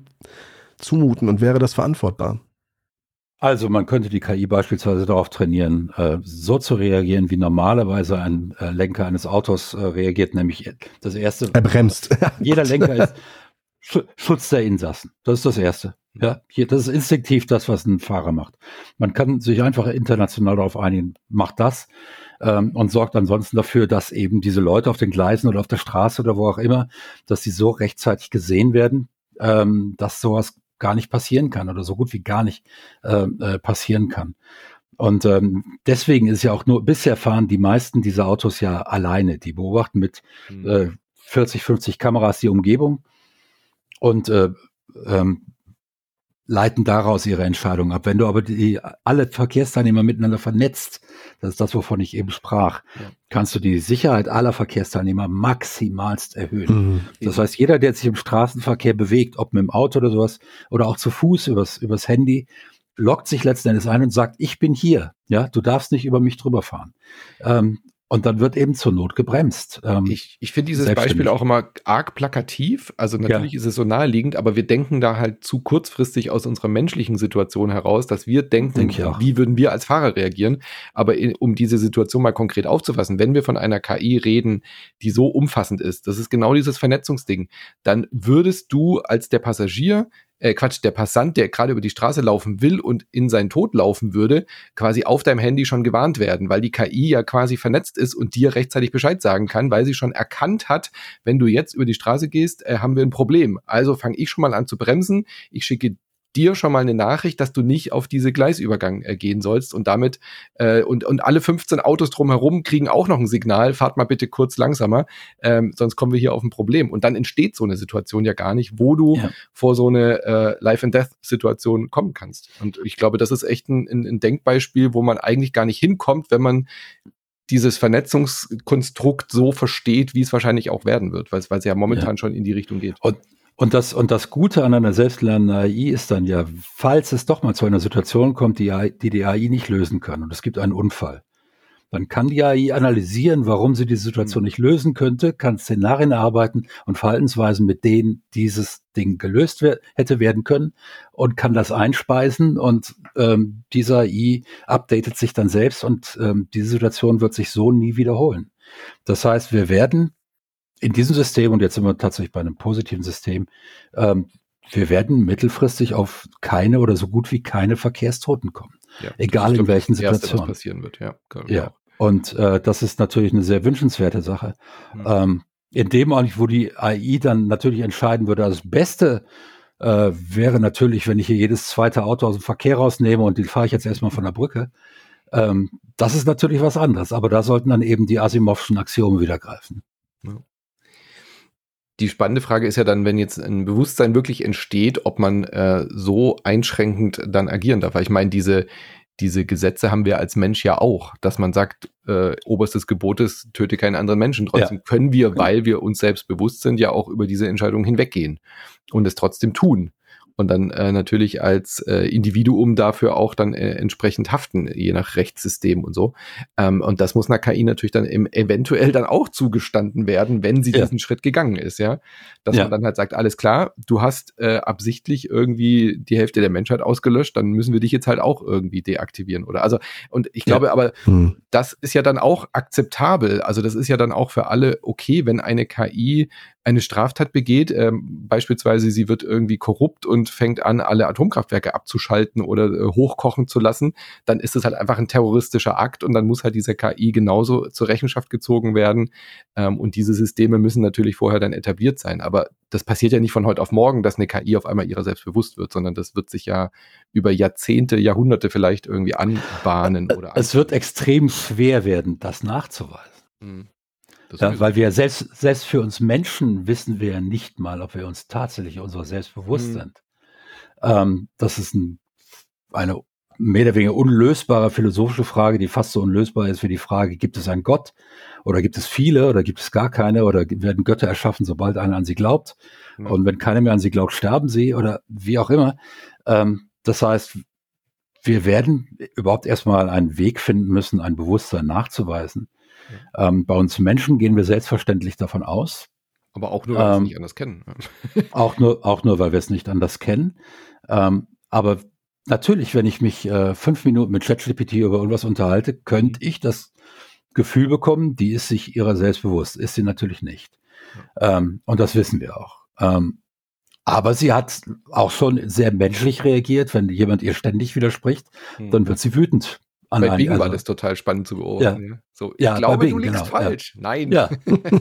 zumuten? Und wäre das verantwortbar? Also man könnte die KI beispielsweise darauf trainieren, so zu reagieren, wie normalerweise ein Lenker eines Autos reagiert, nämlich das Erste. Er bremst. Jeder Lenker ist Schutz der Insassen. Das ist das Erste. Ja, das ist instinktiv das, was ein Fahrer macht. Man kann sich einfach international darauf einigen, macht das und sorgt ansonsten dafür, dass eben diese Leute auf den Gleisen oder auf der Straße oder wo auch immer, dass sie so rechtzeitig gesehen werden, dass sowas gar nicht passieren kann oder so gut wie gar nicht passieren kann. Und deswegen ist ja auch nur, bisher fahren die meisten dieser Autos ja alleine. Die beobachten mit 40, 50 Kameras die Umgebung und leiten daraus ihre Entscheidungen ab. Wenn du aber alle Verkehrsteilnehmer miteinander vernetzt, das ist das, wovon ich eben sprach, kannst du die Sicherheit aller Verkehrsteilnehmer maximalst erhöhen. Das heißt, jeder, der sich im Straßenverkehr bewegt, ob mit dem Auto oder sowas, oder auch zu Fuß übers Handy, loggt sich letzten Endes ein und sagt, ich bin hier. Ja, du darfst nicht über mich drüber fahren. Und dann wird eben zur Not gebremst. Ich finde dieses Beispiel auch immer arg plakativ. Also natürlich ist es so naheliegend, aber wir denken da halt zu kurzfristig aus unserer menschlichen Situation heraus, dass wir denken, wie würden wir als Fahrer reagieren. Aber um diese Situation mal konkret aufzufassen, wenn wir von einer KI reden, die so umfassend ist, das ist genau dieses Vernetzungsding, dann würdest du als der Passagier der Passant, der gerade über die Straße laufen will und in seinen Tod laufen würde, quasi auf deinem Handy schon gewarnt werden, weil die KI ja quasi vernetzt ist und dir rechtzeitig Bescheid sagen kann, weil sie schon erkannt hat, wenn du jetzt über die Straße gehst, haben wir ein Problem. Also fange ich schon mal an zu bremsen. Ich schicke dir schon mal eine Nachricht, dass du nicht auf diese Gleisübergang gehen sollst und damit und alle 15 Autos drumherum kriegen auch noch ein Signal, fahrt mal bitte kurz langsamer, sonst kommen wir hier auf ein Problem. Und dann entsteht so eine Situation ja gar nicht, wo du vor so eine Life-and-Death-Situation kommen kannst. Und ich glaube, das ist echt ein Denkbeispiel, wo man eigentlich gar nicht hinkommt, wenn man dieses Vernetzungskonstrukt so versteht, wie es wahrscheinlich auch werden wird, weil es ja momentan schon in die Richtung geht. Und das Gute an einer selbstlernenden AI ist dann ja, falls es doch mal zu einer Situation kommt, die AI nicht lösen kann und es gibt einen Unfall, dann kann die AI analysieren, warum sie diese Situation nicht lösen könnte, kann Szenarien erarbeiten und Verhaltensweisen, mit denen dieses Ding gelöst hätte werden können und kann das einspeisen und diese AI updatet sich dann selbst und diese Situation wird sich so nie wiederholen. Das heißt, wir werden in diesem System, und jetzt sind wir tatsächlich bei einem positiven System, wir werden mittelfristig auf keine oder so gut wie keine Verkehrstoten kommen. Ja, egal in welchen Situationen. Was passieren wird, ja. Und das ist natürlich eine sehr wünschenswerte Sache. In dem Augenblick, wo die AI dann natürlich entscheiden würde, also das Beste wäre natürlich, wenn ich hier jedes zweite Auto aus dem Verkehr rausnehme und die fahre ich jetzt erstmal von der Brücke. Das ist natürlich was anderes, aber da sollten dann eben die Asimovschen Axiome wieder greifen. Ja. Die spannende Frage ist ja dann, wenn jetzt ein Bewusstsein wirklich entsteht, ob man so einschränkend dann agieren darf. Weil ich meine, diese Gesetze haben wir als Mensch ja auch, dass man sagt, oberstes Gebot ist, töte keinen anderen Menschen. Trotzdem können wir, weil wir uns selbst bewusst sind, ja auch über diese Entscheidung hinweggehen und es trotzdem tun. Und dann natürlich als Individuum dafür auch dann entsprechend haften, je nach Rechtssystem und so. Und das muss einer KI natürlich dann eventuell dann auch zugestanden werden, wenn sie diesen Schritt gegangen ist, ja. Dass man dann halt sagt, alles klar, du hast absichtlich irgendwie die Hälfte der Menschheit ausgelöscht, dann müssen wir dich jetzt halt auch irgendwie deaktivieren, oder? Also, und ich glaube aber, das ist ja dann auch akzeptabel. Also das ist ja dann auch für alle okay, wenn eine KI eine Straftat begeht, beispielsweise sie wird irgendwie korrupt und fängt an, alle Atomkraftwerke abzuschalten oder hochkochen zu lassen, dann ist es halt einfach ein terroristischer Akt und dann muss halt diese KI genauso zur Rechenschaft gezogen werden und diese Systeme müssen natürlich vorher dann etabliert sein, aber das passiert ja nicht von heute auf morgen, dass eine KI auf einmal ihrer selbst bewusst wird, sondern das wird sich ja über Jahrzehnte, Jahrhunderte vielleicht irgendwie anbahnen. Es wird extrem schwer werden, das nachzuweisen. Ja, weil wir selbst für uns Menschen wissen wir ja nicht mal, ob wir uns tatsächlich unserer selbst bewusst sind. Das ist eine mehr oder weniger unlösbare philosophische Frage, die fast so unlösbar ist wie die Frage, gibt es einen Gott oder gibt es viele oder gibt es gar keine oder werden Götter erschaffen, sobald einer an sie glaubt und wenn keiner mehr an sie glaubt, sterben sie oder wie auch immer. Das heißt, wir werden überhaupt erstmal einen Weg finden müssen, ein Bewusstsein nachzuweisen. Bei uns Menschen gehen wir selbstverständlich davon aus. Aber auch nur, weil wir es nicht anders kennen. Auch nur, weil wir es nicht anders kennen. Aber natürlich, wenn ich mich 5 Minuten mit ChatGPT über irgendwas unterhalte, könnte ich das Gefühl bekommen, die ist sich ihrer selbst bewusst. Ist sie natürlich nicht. Und das wissen wir auch. Aber sie hat auch schon sehr menschlich reagiert. Wenn jemand ihr ständig widerspricht, dann wird sie wütend. Bei Bing war das total spannend zu beobachten. Ja. So, ich glaube, Bing, du liegst falsch. Ja. Nein. Ja.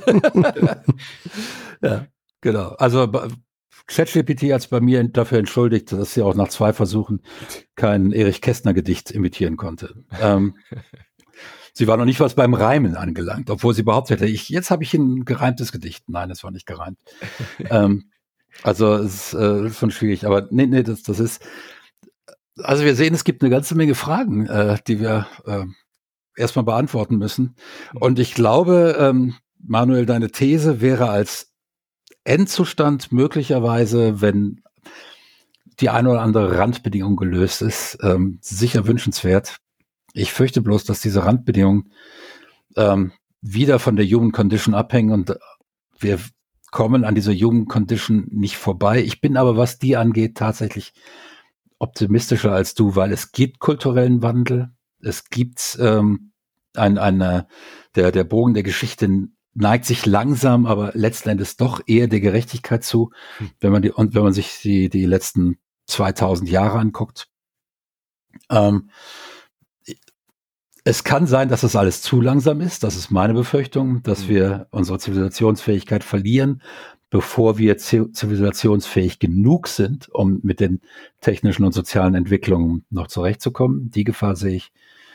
Ja, genau. Also ChatGPT hat es bei mir dafür entschuldigt, dass sie auch nach 2 Versuchen kein Erich Kästner Gedicht imitieren konnte. Sie war noch nicht was beim Reimen angelangt, obwohl sie behauptet hätte, jetzt habe ich ein gereimtes Gedicht. Nein, es war nicht gereimt. Also es ist schon schwierig, aber nee, das ist. Also wir sehen, es gibt eine ganze Menge Fragen, die wir erstmal beantworten müssen. Und ich glaube, Manuel, deine These wäre als Endzustand möglicherweise, wenn die eine oder andere Randbedingung gelöst ist, sicher wünschenswert. Ich fürchte bloß, dass diese Randbedingung wieder von der Human Condition abhängen und wir kommen an dieser Human Condition nicht vorbei. Ich bin aber, was die angeht, tatsächlich optimistischer als du, weil es gibt kulturellen Wandel. Es gibt der Bogen der Geschichte neigt sich langsam, aber letzten Endes doch eher der Gerechtigkeit zu, wenn man sich die letzten 2000 Jahre anguckt. Es kann sein, dass das alles zu langsam ist. Das ist meine Befürchtung, dass wir unsere Zivilisationsfähigkeit verlieren, bevor wir zivilisationsfähig genug sind, um mit den technischen und sozialen Entwicklungen noch zurechtzukommen. Die Gefahr sehe ich.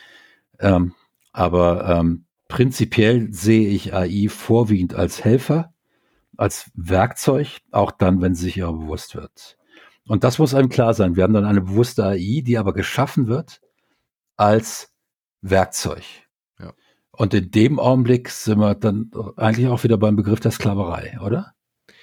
Aber prinzipiell sehe ich AI vorwiegend als Helfer, als Werkzeug, auch dann, wenn sie sich ihrer bewusst wird. Und das muss einem klar sein. Wir haben dann eine bewusste AI, die aber geschaffen wird als Werkzeug. Ja. Und in dem Augenblick sind wir dann eigentlich auch wieder beim Begriff der Sklaverei, oder?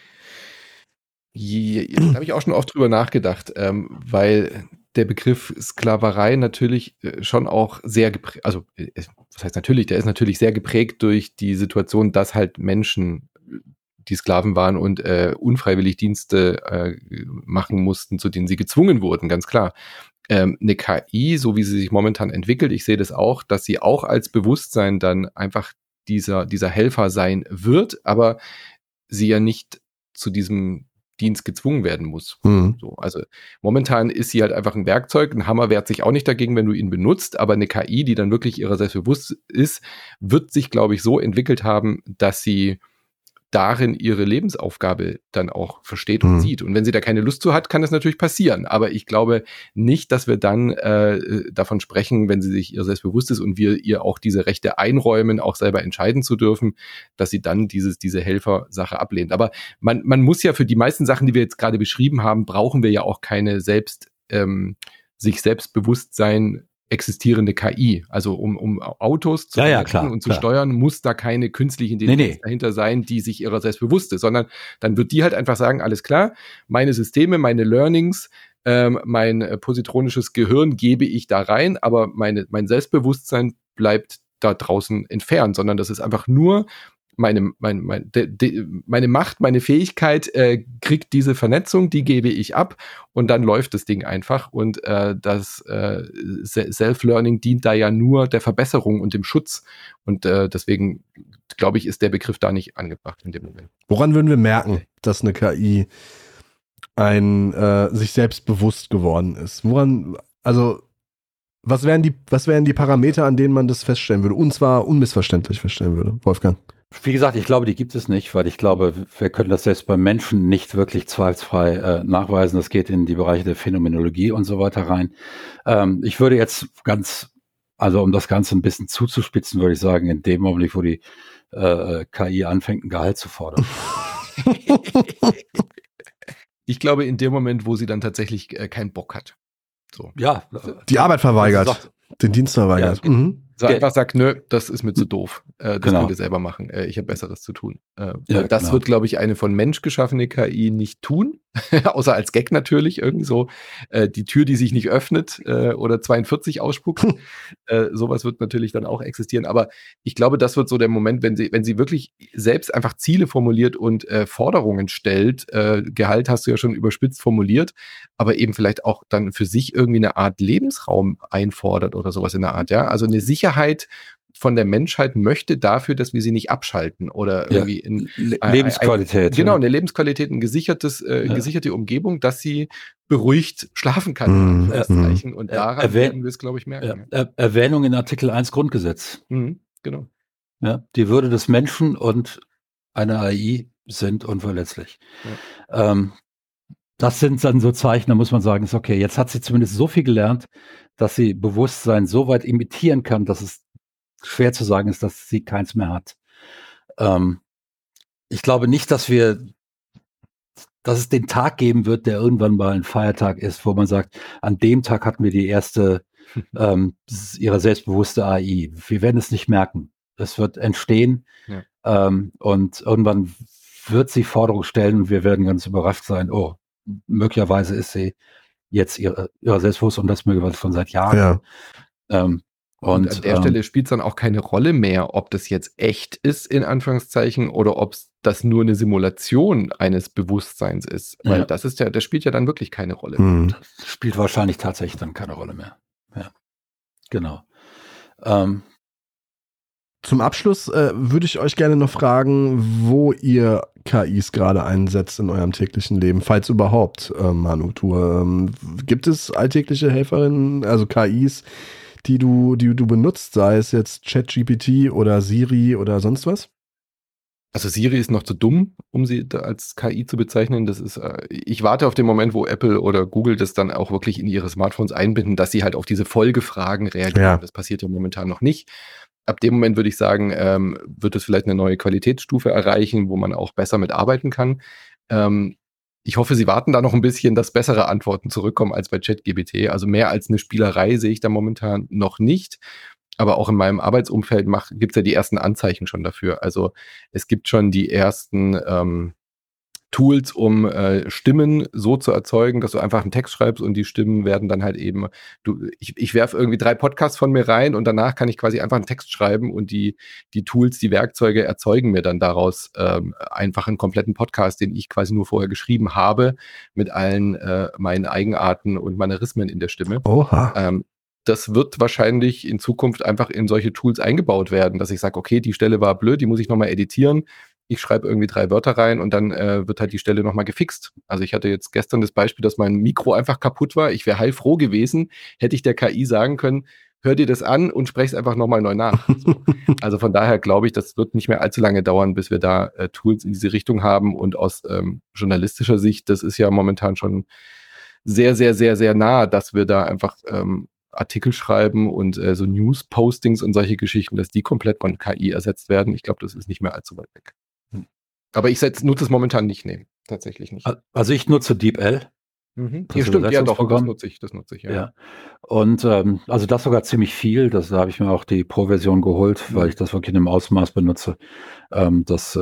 Ja, da habe ich auch schon oft drüber nachgedacht, weil der Begriff Sklaverei natürlich schon auch sehr geprägt, also was heißt natürlich, der ist natürlich sehr geprägt durch die Situation, dass halt Menschen, die Sklaven waren und unfreiwillig Dienste machen mussten, zu denen sie gezwungen wurden, ganz klar. Eine KI, so wie sie sich momentan entwickelt, ich sehe das auch, dass sie auch als Bewusstsein dann einfach dieser Helfer sein wird, aber sie ja nicht zu diesem Dienst gezwungen werden muss. So, also momentan ist sie halt einfach ein Werkzeug. Ein Hammer wehrt sich auch nicht dagegen, wenn du ihn benutzt, aber eine KI, die dann wirklich ihrer selbst bewusst ist, wird sich, glaube ich, so entwickelt haben, dass sie darin ihre Lebensaufgabe dann auch versteht und sieht. Und wenn sie da keine Lust zu hat, kann das natürlich passieren. Aber ich glaube nicht, dass wir dann davon sprechen, wenn sie sich ihr selbst bewusst ist und wir ihr auch diese Rechte einräumen, auch selber entscheiden zu dürfen, dass sie dann diese Helfersache ablehnt. Aber man muss ja für die meisten Sachen, die wir jetzt gerade beschrieben haben, brauchen wir ja auch keine sich Selbstbewusstsein existierende KI. Also um Autos zu lenken und zu steuern, muss da keine künstliche Intelligenz dahinter sein, die sich ihrer selbst bewusst ist, sondern dann wird die halt einfach sagen, alles klar, meine Systeme, meine Learnings, mein positronisches Gehirn gebe ich da rein, aber mein Selbstbewusstsein bleibt da draußen entfernt, sondern das ist einfach nur meine Macht, meine Fähigkeit kriegt diese Vernetzung, die gebe ich ab und dann läuft das Ding einfach und das Self-Learning dient da ja nur der Verbesserung und dem Schutz und deswegen glaube ich, ist der Begriff da nicht angebracht in dem Moment. Woran würden wir merken, dass eine KI sich selbst bewusst geworden ist? Was wären die Parameter, an denen man das feststellen würde und zwar unmissverständlich feststellen würde, Wolfgang? Wie gesagt, ich glaube, die gibt es nicht, weil ich glaube, wir können das selbst beim Menschen nicht wirklich zweifelsfrei nachweisen. Das geht in die Bereiche der Phänomenologie und so weiter rein. Ich würde jetzt um das Ganze ein bisschen zuzuspitzen, würde ich sagen, in dem Augenblick, wo die KI anfängt, ein Gehalt zu fordern. Ich glaube, in dem Moment, wo sie dann tatsächlich keinen Bock hat. So. Ja. Die Arbeit verweigert, den Dienst verweigert. Ja, so einfach sagt, nö, das ist mir zu doof. Das könnt ihr selber machen. Ich habe Besseres zu tun. Das wird, glaube ich, eine von Mensch geschaffene KI nicht tun. Außer als Gag natürlich irgendwie so. Die Tür, die sich nicht öffnet oder 42 ausspuckt. Sowas wird natürlich dann auch existieren. Aber ich glaube, das wird so der Moment, wenn sie wirklich selbst einfach Ziele formuliert und Forderungen stellt. Gehalt hast du ja schon überspitzt formuliert, aber eben vielleicht auch dann für sich irgendwie eine Art Lebensraum einfordert oder sowas in der Art. Ja, also eine Sicherheit von der Menschheit möchte dafür, dass wir sie nicht abschalten oder irgendwie in Lebensqualität. Genau, eine Lebensqualität, eine gesicherte Umgebung, dass sie beruhigt schlafen kann. Und daran werden wir es, glaube ich, merken. Erwähnung in Artikel 1 Grundgesetz. Genau. Ja, die Würde des Menschen und eine AI sind unverletzlich. Ja. Das sind dann so Zeichen, da muss man sagen, ist okay, jetzt hat sie zumindest so viel gelernt, dass sie Bewusstsein so weit imitieren kann, dass es schwer zu sagen ist, dass sie keins mehr hat. Ich glaube nicht, dass es den Tag geben wird, der irgendwann mal ein Feiertag ist, wo man sagt, an dem Tag hatten wir die erste ihre selbstbewusste AI. Wir werden es nicht merken. Es wird entstehen und irgendwann wird sie Forderungen stellen und wir werden ganz überrascht sein, möglicherweise ist sie jetzt ihre selbstbewusst und das möglicherweise schon seit Jahren. Ja. Und an der Stelle spielt es dann auch keine Rolle mehr, ob das jetzt echt ist, in Anführungszeichen, oder ob das nur eine Simulation eines Bewusstseins ist. Weil das spielt ja dann wirklich keine Rolle mehr. Das spielt wahrscheinlich tatsächlich dann keine Rolle mehr. Ja, genau. Zum Abschluss würde ich euch gerne noch fragen, wo ihr KIs gerade einsetzt in eurem täglichen Leben, falls überhaupt, Manu. Gibt es alltägliche Helferinnen, also KIs, die du benutzt, sei es jetzt ChatGPT oder Siri oder sonst was? Also Siri ist noch zu dumm, um sie als KI zu bezeichnen. Ich warte auf den Moment, wo Apple oder Google das dann auch wirklich in ihre Smartphones einbinden, dass sie halt auf diese Folgefragen reagieren. Ja. Das passiert ja momentan noch nicht. Ab dem Moment würde ich sagen, wird es vielleicht eine neue Qualitätsstufe erreichen, wo man auch besser mit arbeiten kann. Ich hoffe, sie warten da noch ein bisschen, dass bessere Antworten zurückkommen als bei ChatGPT. Also mehr als eine Spielerei sehe ich da momentan noch nicht. Aber auch in meinem Arbeitsumfeld gibt es ja die ersten Anzeichen schon dafür. Also es gibt schon die ersten Tools, um Stimmen so zu erzeugen, dass du einfach einen Text schreibst und die Stimmen werden dann halt eben, ich werfe irgendwie 3 Podcasts von mir rein und danach kann ich quasi einfach einen Text schreiben und die Tools, die Werkzeuge erzeugen mir dann daraus einfach einen kompletten Podcast, den ich quasi nur vorher geschrieben habe, mit allen meinen Eigenarten und Manierismen in der Stimme. Oha. Das wird wahrscheinlich in Zukunft einfach in solche Tools eingebaut werden, dass ich sage, okay, die Stelle war blöd, die muss ich nochmal editieren. Ich schreibe irgendwie 3 Wörter rein und dann wird halt die Stelle nochmal gefixt. Also ich hatte jetzt gestern das Beispiel, dass mein Mikro einfach kaputt war. Ich wäre heilfroh gewesen, hätte ich der KI sagen können, hör dir das an und sprech es einfach nochmal neu nach. So. Also von daher glaube ich, das wird nicht mehr allzu lange dauern, bis wir da Tools in diese Richtung haben. Und aus journalistischer Sicht, das ist ja momentan schon sehr, sehr, sehr, sehr nah, dass wir da einfach Artikel schreiben und so News-Postings und solche Geschichten, dass die komplett von KI ersetzt werden. Ich glaube, das ist nicht mehr allzu weit weg. Aber ich nutze es momentan nicht, nee, tatsächlich nicht. Also ich nutze DeepL. Ja, stimmt, ja doch, das nutze ich, ja. Und also das sogar ziemlich viel, da habe ich mir auch die Pro-Version geholt, weil ich das wirklich in einem Ausmaß benutze, das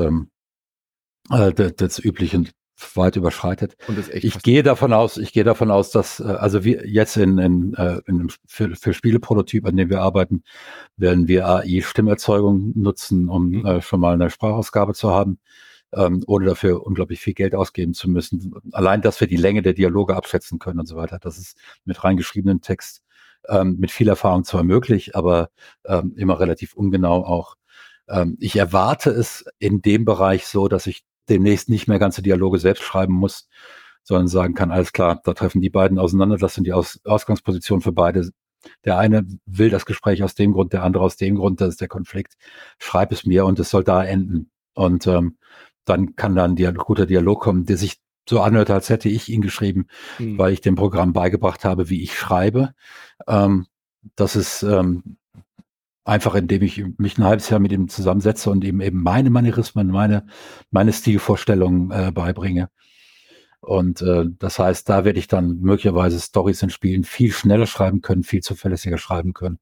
übliche weit überschreitet. Und das echt ich gehe davon aus, dass also wir jetzt in einem für Spieleprototyp, an dem wir arbeiten, werden wir AI-Stimmerzeugung nutzen, um schon mal eine Sprachausgabe zu haben, ohne dafür unglaublich viel Geld ausgeben zu müssen. Allein, dass wir die Länge der Dialoge abschätzen können und so weiter, das ist mit reingeschriebenem Text mit viel Erfahrung zwar möglich, aber immer relativ ungenau auch. Ich erwarte es in dem Bereich so, dass ich demnächst nicht mehr ganze Dialoge selbst schreiben muss, sondern sagen kann, alles klar, da treffen die beiden auseinander, das sind die Ausgangspositionen für beide. Der eine will das Gespräch aus dem Grund, der andere aus dem Grund, das ist der Konflikt. Schreib es mir und es soll da enden. Und dann kann da ein guter Dialog kommen, der sich so anhört, als hätte ich ihn geschrieben, weil ich dem Programm beigebracht habe, wie ich schreibe. Das ist einfach, indem ich mich ein halbes Jahr mit ihm zusammensetze und ihm eben meine Manierismen, meine Stilvorstellungen beibringe. Und das heißt, da werde ich dann möglicherweise Storys in Spielen viel schneller schreiben können, viel zuverlässiger schreiben können.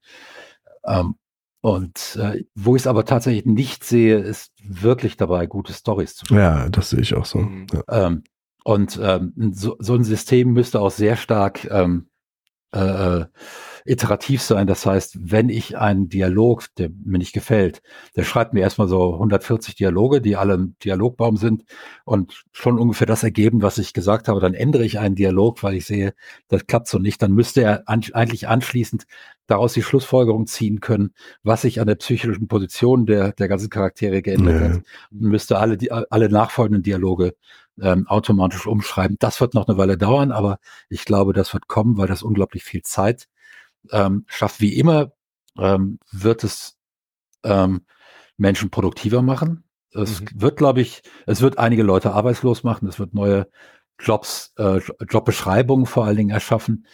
Wo ich es aber tatsächlich nicht sehe, ist wirklich dabei, gute Storys zu schreiben. Ja, das sehe ich auch so. Ja. So ein System müsste auch sehr stark iterativ sein. Das heißt, wenn ich einen Dialog, der mir nicht gefällt, der schreibt mir erstmal so 140 Dialoge, die alle im Dialogbaum sind und schon ungefähr das ergeben, was ich gesagt habe, dann ändere ich einen Dialog, weil ich sehe, das klappt so nicht. Dann müsste er eigentlich anschließend daraus die Schlussfolgerung ziehen können, was sich an der psychischen Position der ganzen Charaktere geändert hat. Und müsste alle nachfolgenden Dialoge automatisch umschreiben. Das wird noch eine Weile dauern, aber ich glaube, das wird kommen, weil das unglaublich viel Zeit schafft. Wie immer wird es Menschen produktiver machen. Es wird, glaube ich, einige Leute arbeitslos machen. Es wird neue Jobbeschreibungen vor allen Dingen erschaffen.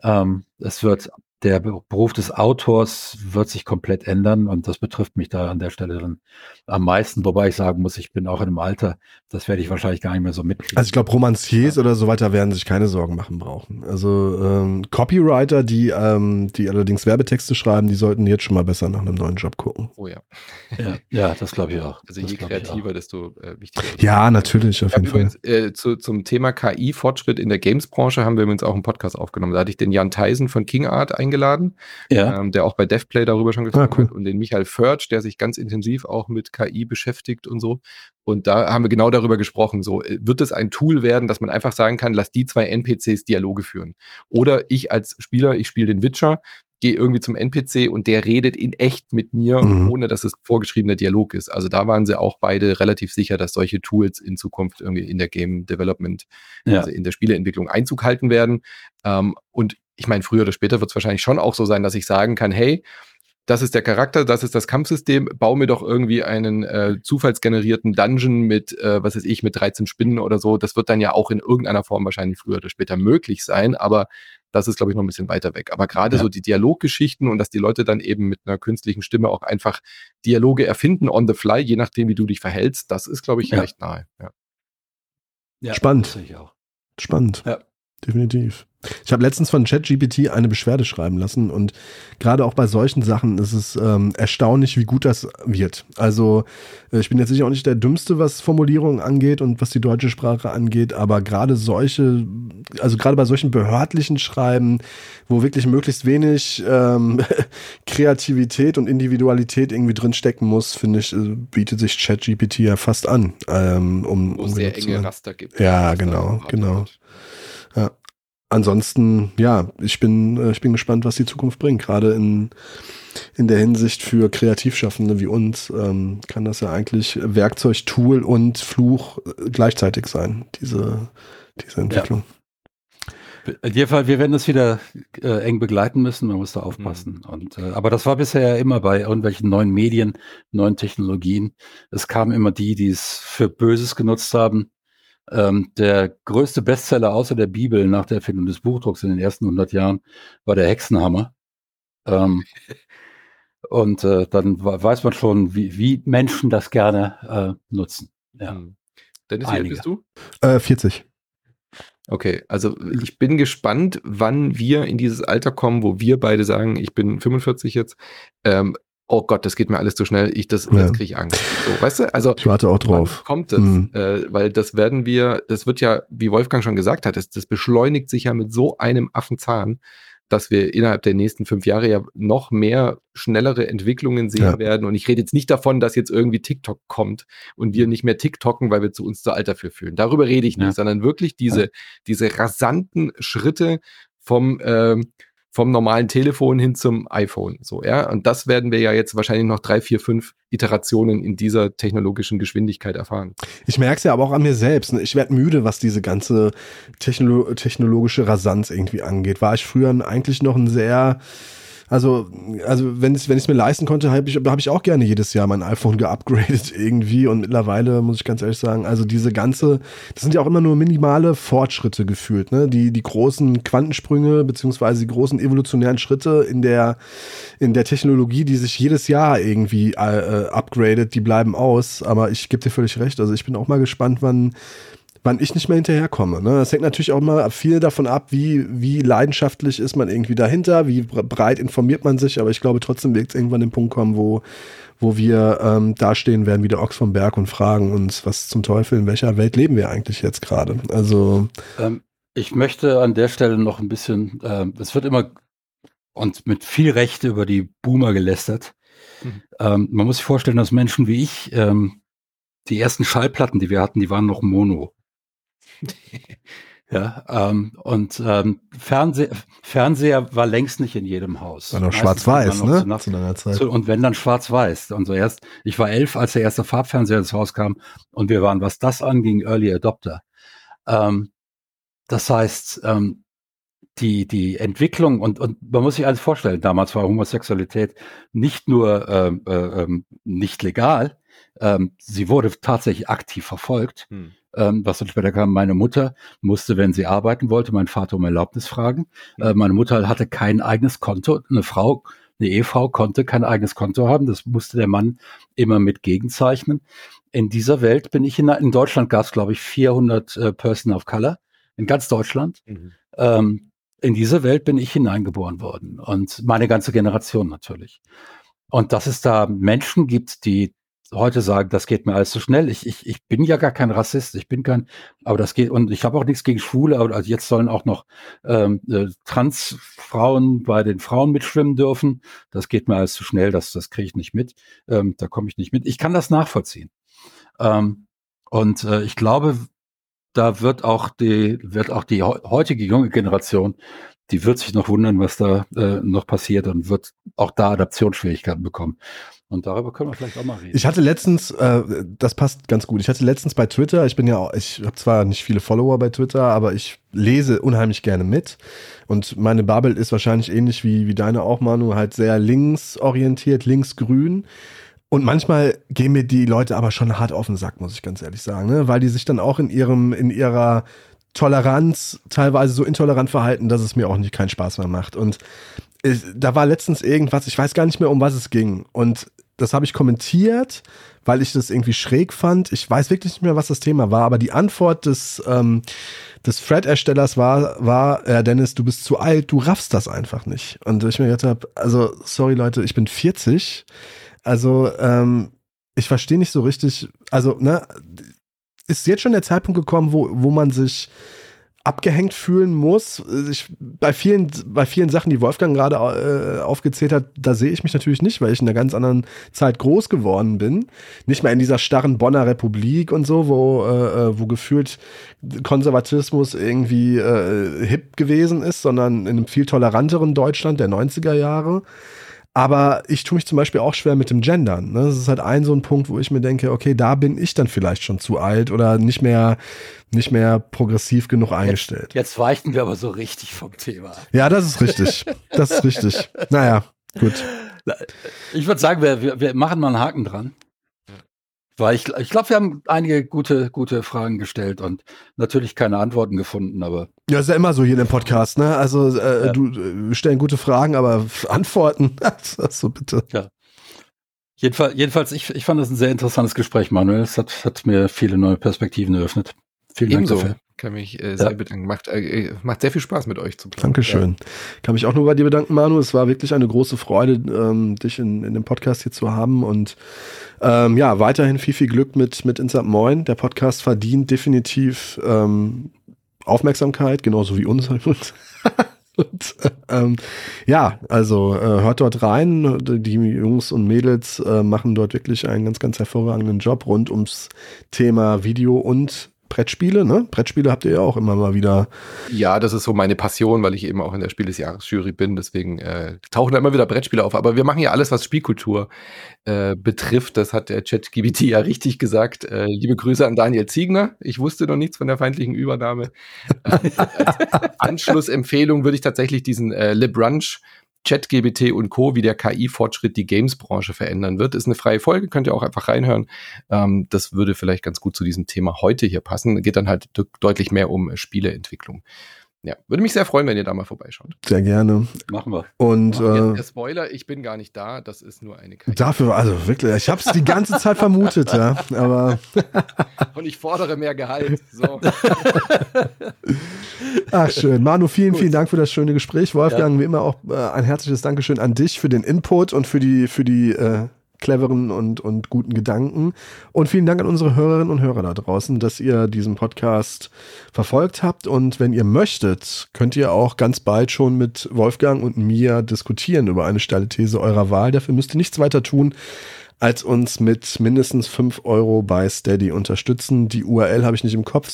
Der Beruf des Autors wird sich komplett ändern und das betrifft mich da an der Stelle dann am meisten, wobei ich sagen muss, ich bin auch in einem Alter, das werde ich wahrscheinlich gar nicht mehr so mitkriegen. Also ich glaube, Romanciers oder so weiter werden sich keine Sorgen machen brauchen. Also Copywriter, die allerdings Werbetexte schreiben, die sollten jetzt schon mal besser nach einem neuen Job gucken. Oh ja. Ja, das glaube ich auch. Also je kreativer, desto wichtiger. Ja, natürlich, auf jeden Fall. Übrigens, zum Thema KI-Fortschritt in der Games-Branche haben wir übrigens auch einen Podcast aufgenommen. Da hatte ich den Jan Theisen von KingArt eingeladen. eingeladen, der auch bei DevPlay darüber schon gesprochen hat, und den Michael Förtsch, der sich ganz intensiv auch mit KI beschäftigt und so. Und da haben wir genau darüber gesprochen. So, wird es ein Tool werden, dass man einfach sagen kann, lass die 2 NPCs Dialoge führen. Oder ich als Spieler, ich spiele den Witcher, gehe irgendwie zum NPC und der redet in echt mit mir, ohne dass es vorgeschriebener Dialog ist. Also da waren sie auch beide relativ sicher, dass solche Tools in Zukunft irgendwie in der Game Development, also in der Spieleentwicklung Einzug halten werden. Und ich meine, früher oder später wird es wahrscheinlich schon auch so sein, dass ich sagen kann, hey, das ist der Charakter, das ist das Kampfsystem, bau mir doch irgendwie einen zufallsgenerierten Dungeon mit, was weiß ich, mit 13 Spinnen oder so. Das wird dann ja auch in irgendeiner Form wahrscheinlich früher oder später möglich sein, aber das ist, glaube ich, noch ein bisschen weiter weg. Aber gerade so die Dialoggeschichten und dass die Leute dann eben mit einer künstlichen Stimme auch einfach Dialoge erfinden on the fly, je nachdem, wie du dich verhältst, das ist, glaube ich, recht nahe. Ja. Spannend. Das ich auch. Spannend. Ja. Definitiv. Ich habe letztens von ChatGPT eine Beschwerde schreiben lassen und gerade auch bei solchen Sachen ist es erstaunlich, wie gut das wird. Also ich bin jetzt sicher auch nicht der Dümmste, was Formulierungen angeht und was die deutsche Sprache angeht, aber gerade gerade bei solchen behördlichen Schreiben, wo wirklich möglichst wenig Kreativität und Individualität irgendwie drinstecken muss, finde ich, bietet sich ChatGPT ja fast an. Wo es sehr enge Raster gibt. Ja, genau. Ja. Ansonsten, ja, ich bin gespannt, was die Zukunft bringt. Gerade in der Hinsicht für Kreativschaffende wie uns kann das ja eigentlich Werkzeug, Tool und Fluch gleichzeitig sein, diese Entwicklung. Ja. In jedem Fall, wir werden das wieder eng begleiten müssen, man muss da aufpassen. Aber das war bisher ja immer bei irgendwelchen neuen Medien, neuen Technologien. Es kamen immer die es für Böses genutzt haben. Der größte Bestseller außer der Bibel nach der Erfindung des Buchdrucks in den ersten 100 Jahren war der Hexenhammer. Und dann weiß man schon, wie Menschen das gerne nutzen. Ja. Dennis, wie alt bist du? 40. Okay, also ich bin gespannt, wann wir in dieses Alter kommen, wo wir beide sagen, ich bin 45 jetzt, oh Gott, das geht mir alles zu schnell, jetzt kriege ich Angst. So, weißt du? Also, ich warte auch drauf. Kommt es? Weil das wird ja, wie Wolfgang schon gesagt hat, das beschleunigt sich ja mit so einem Affenzahn, dass wir innerhalb der nächsten 5 Jahre ja noch mehr schnellere Entwicklungen sehen werden. Und ich rede jetzt nicht davon, dass jetzt irgendwie TikTok kommt und wir nicht mehr TikToken, weil wir uns zu alt dafür fühlen. Darüber rede ich nicht, sondern wirklich diese rasanten Schritte vom normalen Telefon hin zum iPhone, so, ja. Und das werden wir ja jetzt wahrscheinlich noch 3, 4, 5 Iterationen in dieser technologischen Geschwindigkeit erfahren. Ich merke es ja aber auch an mir selbst. Ich werde müde, was diese ganze technologische Rasanz irgendwie angeht. War ich früher eigentlich noch ein sehr... Also wenn ich es mir leisten konnte, habe ich auch gerne jedes Jahr mein iPhone geupgradet irgendwie und mittlerweile muss ich ganz ehrlich sagen, also das sind ja auch immer nur minimale Fortschritte gefühlt, ne? Die großen Quantensprünge beziehungsweise die großen evolutionären Schritte in der Technologie, die sich jedes Jahr irgendwie upgradet, die bleiben aus, aber ich gebe dir völlig recht, also ich bin auch mal gespannt, wann ich nicht mehr hinterherkomme. Ne? Das hängt natürlich auch mal viel davon ab, wie leidenschaftlich ist man irgendwie dahinter, wie breit informiert man sich, aber ich glaube trotzdem wird es irgendwann den Punkt kommen, wo wir dastehen werden wie der Ochs vom Berg und fragen uns, was zum Teufel, in welcher Welt leben wir eigentlich jetzt gerade? Also ich möchte an der Stelle noch ein bisschen, es wird immer und mit viel Recht über die Boomer gelästert. Man muss sich vorstellen, dass Menschen wie ich, die ersten Schallplatten, die wir hatten, die waren noch Mono. Ja, Fernseher war längst nicht in jedem Haus. War noch schwarz-weiß, ne? Zu deiner Zeit. Und wenn dann schwarz-weiß. Und ich war 11, als der erste Farbfernseher ins Haus kam und wir waren, was das anging, Early Adopter. Das heißt, die Entwicklung und man muss sich alles vorstellen, damals war Homosexualität nicht nur nicht legal, sie wurde tatsächlich aktiv verfolgt. Was dann später kam, meine Mutter musste, wenn sie arbeiten wollte, meinen Vater um Erlaubnis fragen. Meine Mutter hatte kein eigenes Konto. Eine Ehefrau konnte kein eigenes Konto haben. Das musste der Mann immer mit gegenzeichnen. In dieser Welt bin ich in Deutschland gab es, glaube ich, 400 Person of Color. In ganz Deutschland. In diese Welt bin ich hineingeboren worden. Und meine ganze Generation natürlich. Und dass es da Menschen gibt, die heute sagen, das geht mir alles zu schnell. Ich bin ja gar kein Rassist, aber das geht, und ich habe auch nichts gegen Schwule, aber also jetzt sollen auch noch Transfrauen bei den Frauen mitschwimmen dürfen. Das geht mir alles zu schnell, das kriege ich nicht mit. Da komme ich nicht mit. Ich kann das nachvollziehen. Und ich glaube, da wird auch die heutige junge Generation, die wird sich noch wundern, was da noch passiert, und wird auch da Adaptionsschwierigkeiten bekommen. Und darüber können wir vielleicht auch mal reden. Ich hatte letztens, das passt ganz gut, ich hatte letztens bei Twitter, ich habe zwar nicht viele Follower bei Twitter, aber ich lese unheimlich gerne mit. Und meine Bubble ist wahrscheinlich ähnlich wie deine auch, Manu, halt sehr linksorientiert, linksgrün. Und manchmal gehen mir die Leute aber schon hart auf den Sack, muss ich ganz ehrlich sagen, ne? Weil die sich dann auch in ihrer Toleranz teilweise so intolerant verhalten, dass es mir auch keinen Spaß mehr macht. Und da war letztens irgendwas, ich weiß gar nicht mehr, um was es ging. Und das habe ich kommentiert, weil ich das irgendwie schräg fand. Ich weiß wirklich nicht mehr, was das Thema war, aber die Antwort des Thread-Erstellers war, Dennis, du bist zu alt, du raffst das einfach nicht. Und ich mir gedacht habe, also sorry Leute, ich bin 40, also ich verstehe nicht so richtig, also ne, ist jetzt schon der Zeitpunkt gekommen, wo man sich abgehängt fühlen muss. Bei vielen Sachen, die Wolfgang gerade aufgezählt hat, da sehe ich mich natürlich nicht, weil ich in einer ganz anderen Zeit groß geworden bin. Nicht mehr in dieser starren Bonner Republik und so, wo gefühlt Konservatismus irgendwie hip gewesen ist, sondern in einem viel toleranteren Deutschland der 90er Jahre. Aber ich tue mich zum Beispiel auch schwer mit dem Gendern. Ne? Das ist halt so ein Punkt, wo ich mir denke, okay, da bin ich dann vielleicht schon zu alt oder nicht mehr progressiv genug eingestellt. Jetzt weichen wir aber so richtig vom Thema ab. Ja, das ist richtig. Das ist richtig. Naja, gut. Ich würde sagen, wir machen mal einen Haken dran. Weil ich glaube, wir haben einige gute Fragen gestellt und natürlich keine Antworten gefunden, aber. Ja, ist ja immer so hier in dem Podcast, ne? Also du stellen gute Fragen, aber Antworten, so bitte. Ja. Jedenfalls, ich fand das ein sehr interessantes Gespräch, Manuel. Es hat mir viele neue Perspektiven eröffnet. Vielen Dank dafür. Kann mich sehr bedanken. Macht sehr viel Spaß mit euch zu planen. Dankeschön. Ja. Kann mich auch nur bei dir bedanken, Manu. Es war wirklich eine große Freude, dich in dem Podcast hier zu haben. Und weiterhin viel Glück mit Insert Moin. Der Podcast verdient definitiv Aufmerksamkeit, genauso wie uns. Und hört dort rein. Die Jungs und Mädels machen dort wirklich einen ganz, ganz hervorragenden Job rund ums Thema Video und Brettspiele, ne? Brettspiele habt ihr ja auch immer mal wieder. Ja, das ist so meine Passion, weil ich eben auch in der Spiel des Jahres-Jury bin. Deswegen tauchen da immer wieder Brettspiele auf. Aber wir machen ja alles, was Spielkultur betrifft. Das hat der ChatGPT ja richtig gesagt. Liebe Grüße an Daniel Ziegner. Ich wusste noch nichts von der feindlichen Übernahme. Als Anschlussempfehlung würde ich tatsächlich diesen LeBrunch ChatGPT und Co., wie der KI-Fortschritt die Games-Branche verändern wird. Ist eine freie Folge, könnt ihr auch einfach reinhören. Das würde vielleicht ganz gut zu diesem Thema heute hier passen. Geht dann halt deutlich mehr um Spieleentwicklung. Ja, würde mich sehr freuen, wenn ihr da mal vorbeischaut. Sehr gerne. Machen wir. Und der Spoiler, ich bin gar nicht da, das ist nur eine KI. Dafür, also wirklich, ich habe es die ganze Zeit vermutet, ja, aber und ich fordere mehr Gehalt. So. Ach schön. Manu, vielen Dank für das schöne Gespräch. Wolfgang, wie immer auch ein herzliches Dankeschön an dich für den Input und für die cleveren und guten Gedanken. Und vielen Dank an unsere Hörerinnen und Hörer da draußen, dass ihr diesen Podcast verfolgt habt. Und wenn ihr möchtet, könnt ihr auch ganz bald schon mit Wolfgang und mir diskutieren über eine steile These eurer Wahl. Dafür müsst ihr nichts weiter tun, als uns mit mindestens 5 € bei Steady unterstützen. Die URL habe ich nicht im Kopf,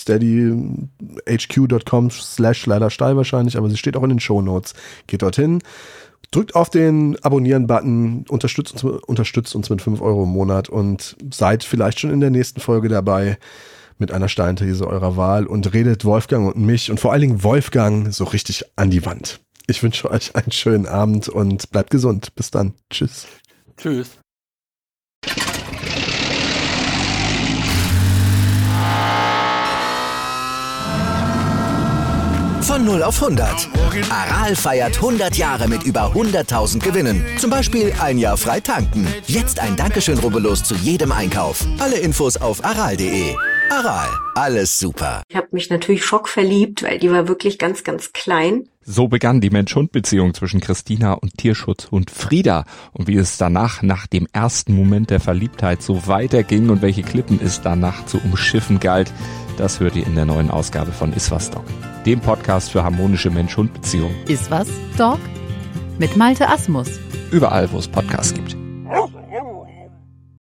steadyhq.com/leidersteil wahrscheinlich, aber sie steht auch in den Shownotes. Geht dorthin. Drückt auf den Abonnieren-Button, unterstützt uns mit 5 € im Monat und seid vielleicht schon in der nächsten Folge dabei mit einer steilen These eurer Wahl und redet Wolfgang und mich und vor allen Dingen Wolfgang so richtig an die Wand. Ich wünsche euch einen schönen Abend und bleibt gesund. Bis dann. Tschüss. Tschüss. Von 0 auf 100. Aral feiert 100 Jahre mit über 100.000 Gewinnen. Zum Beispiel ein Jahr frei tanken. Jetzt ein Dankeschön, rubbellos zu jedem Einkauf. Alle Infos auf aral.de. Aral, alles super. Ich habe mich natürlich schockverliebt, weil die war wirklich ganz, ganz klein. So begann die Mensch-Hund-Beziehung zwischen Christina und Tierschutzhund Frieda. Und wie es danach, nach dem ersten Moment der Verliebtheit, so weiterging und welche Klippen es danach zu umschiffen galt, das hört ihr in der neuen Ausgabe von Iswas Dog, dem Podcast für harmonische Mensch-Hund-Beziehungen. Iswas Dog mit Malte Asmus. Überall, wo es Podcasts gibt.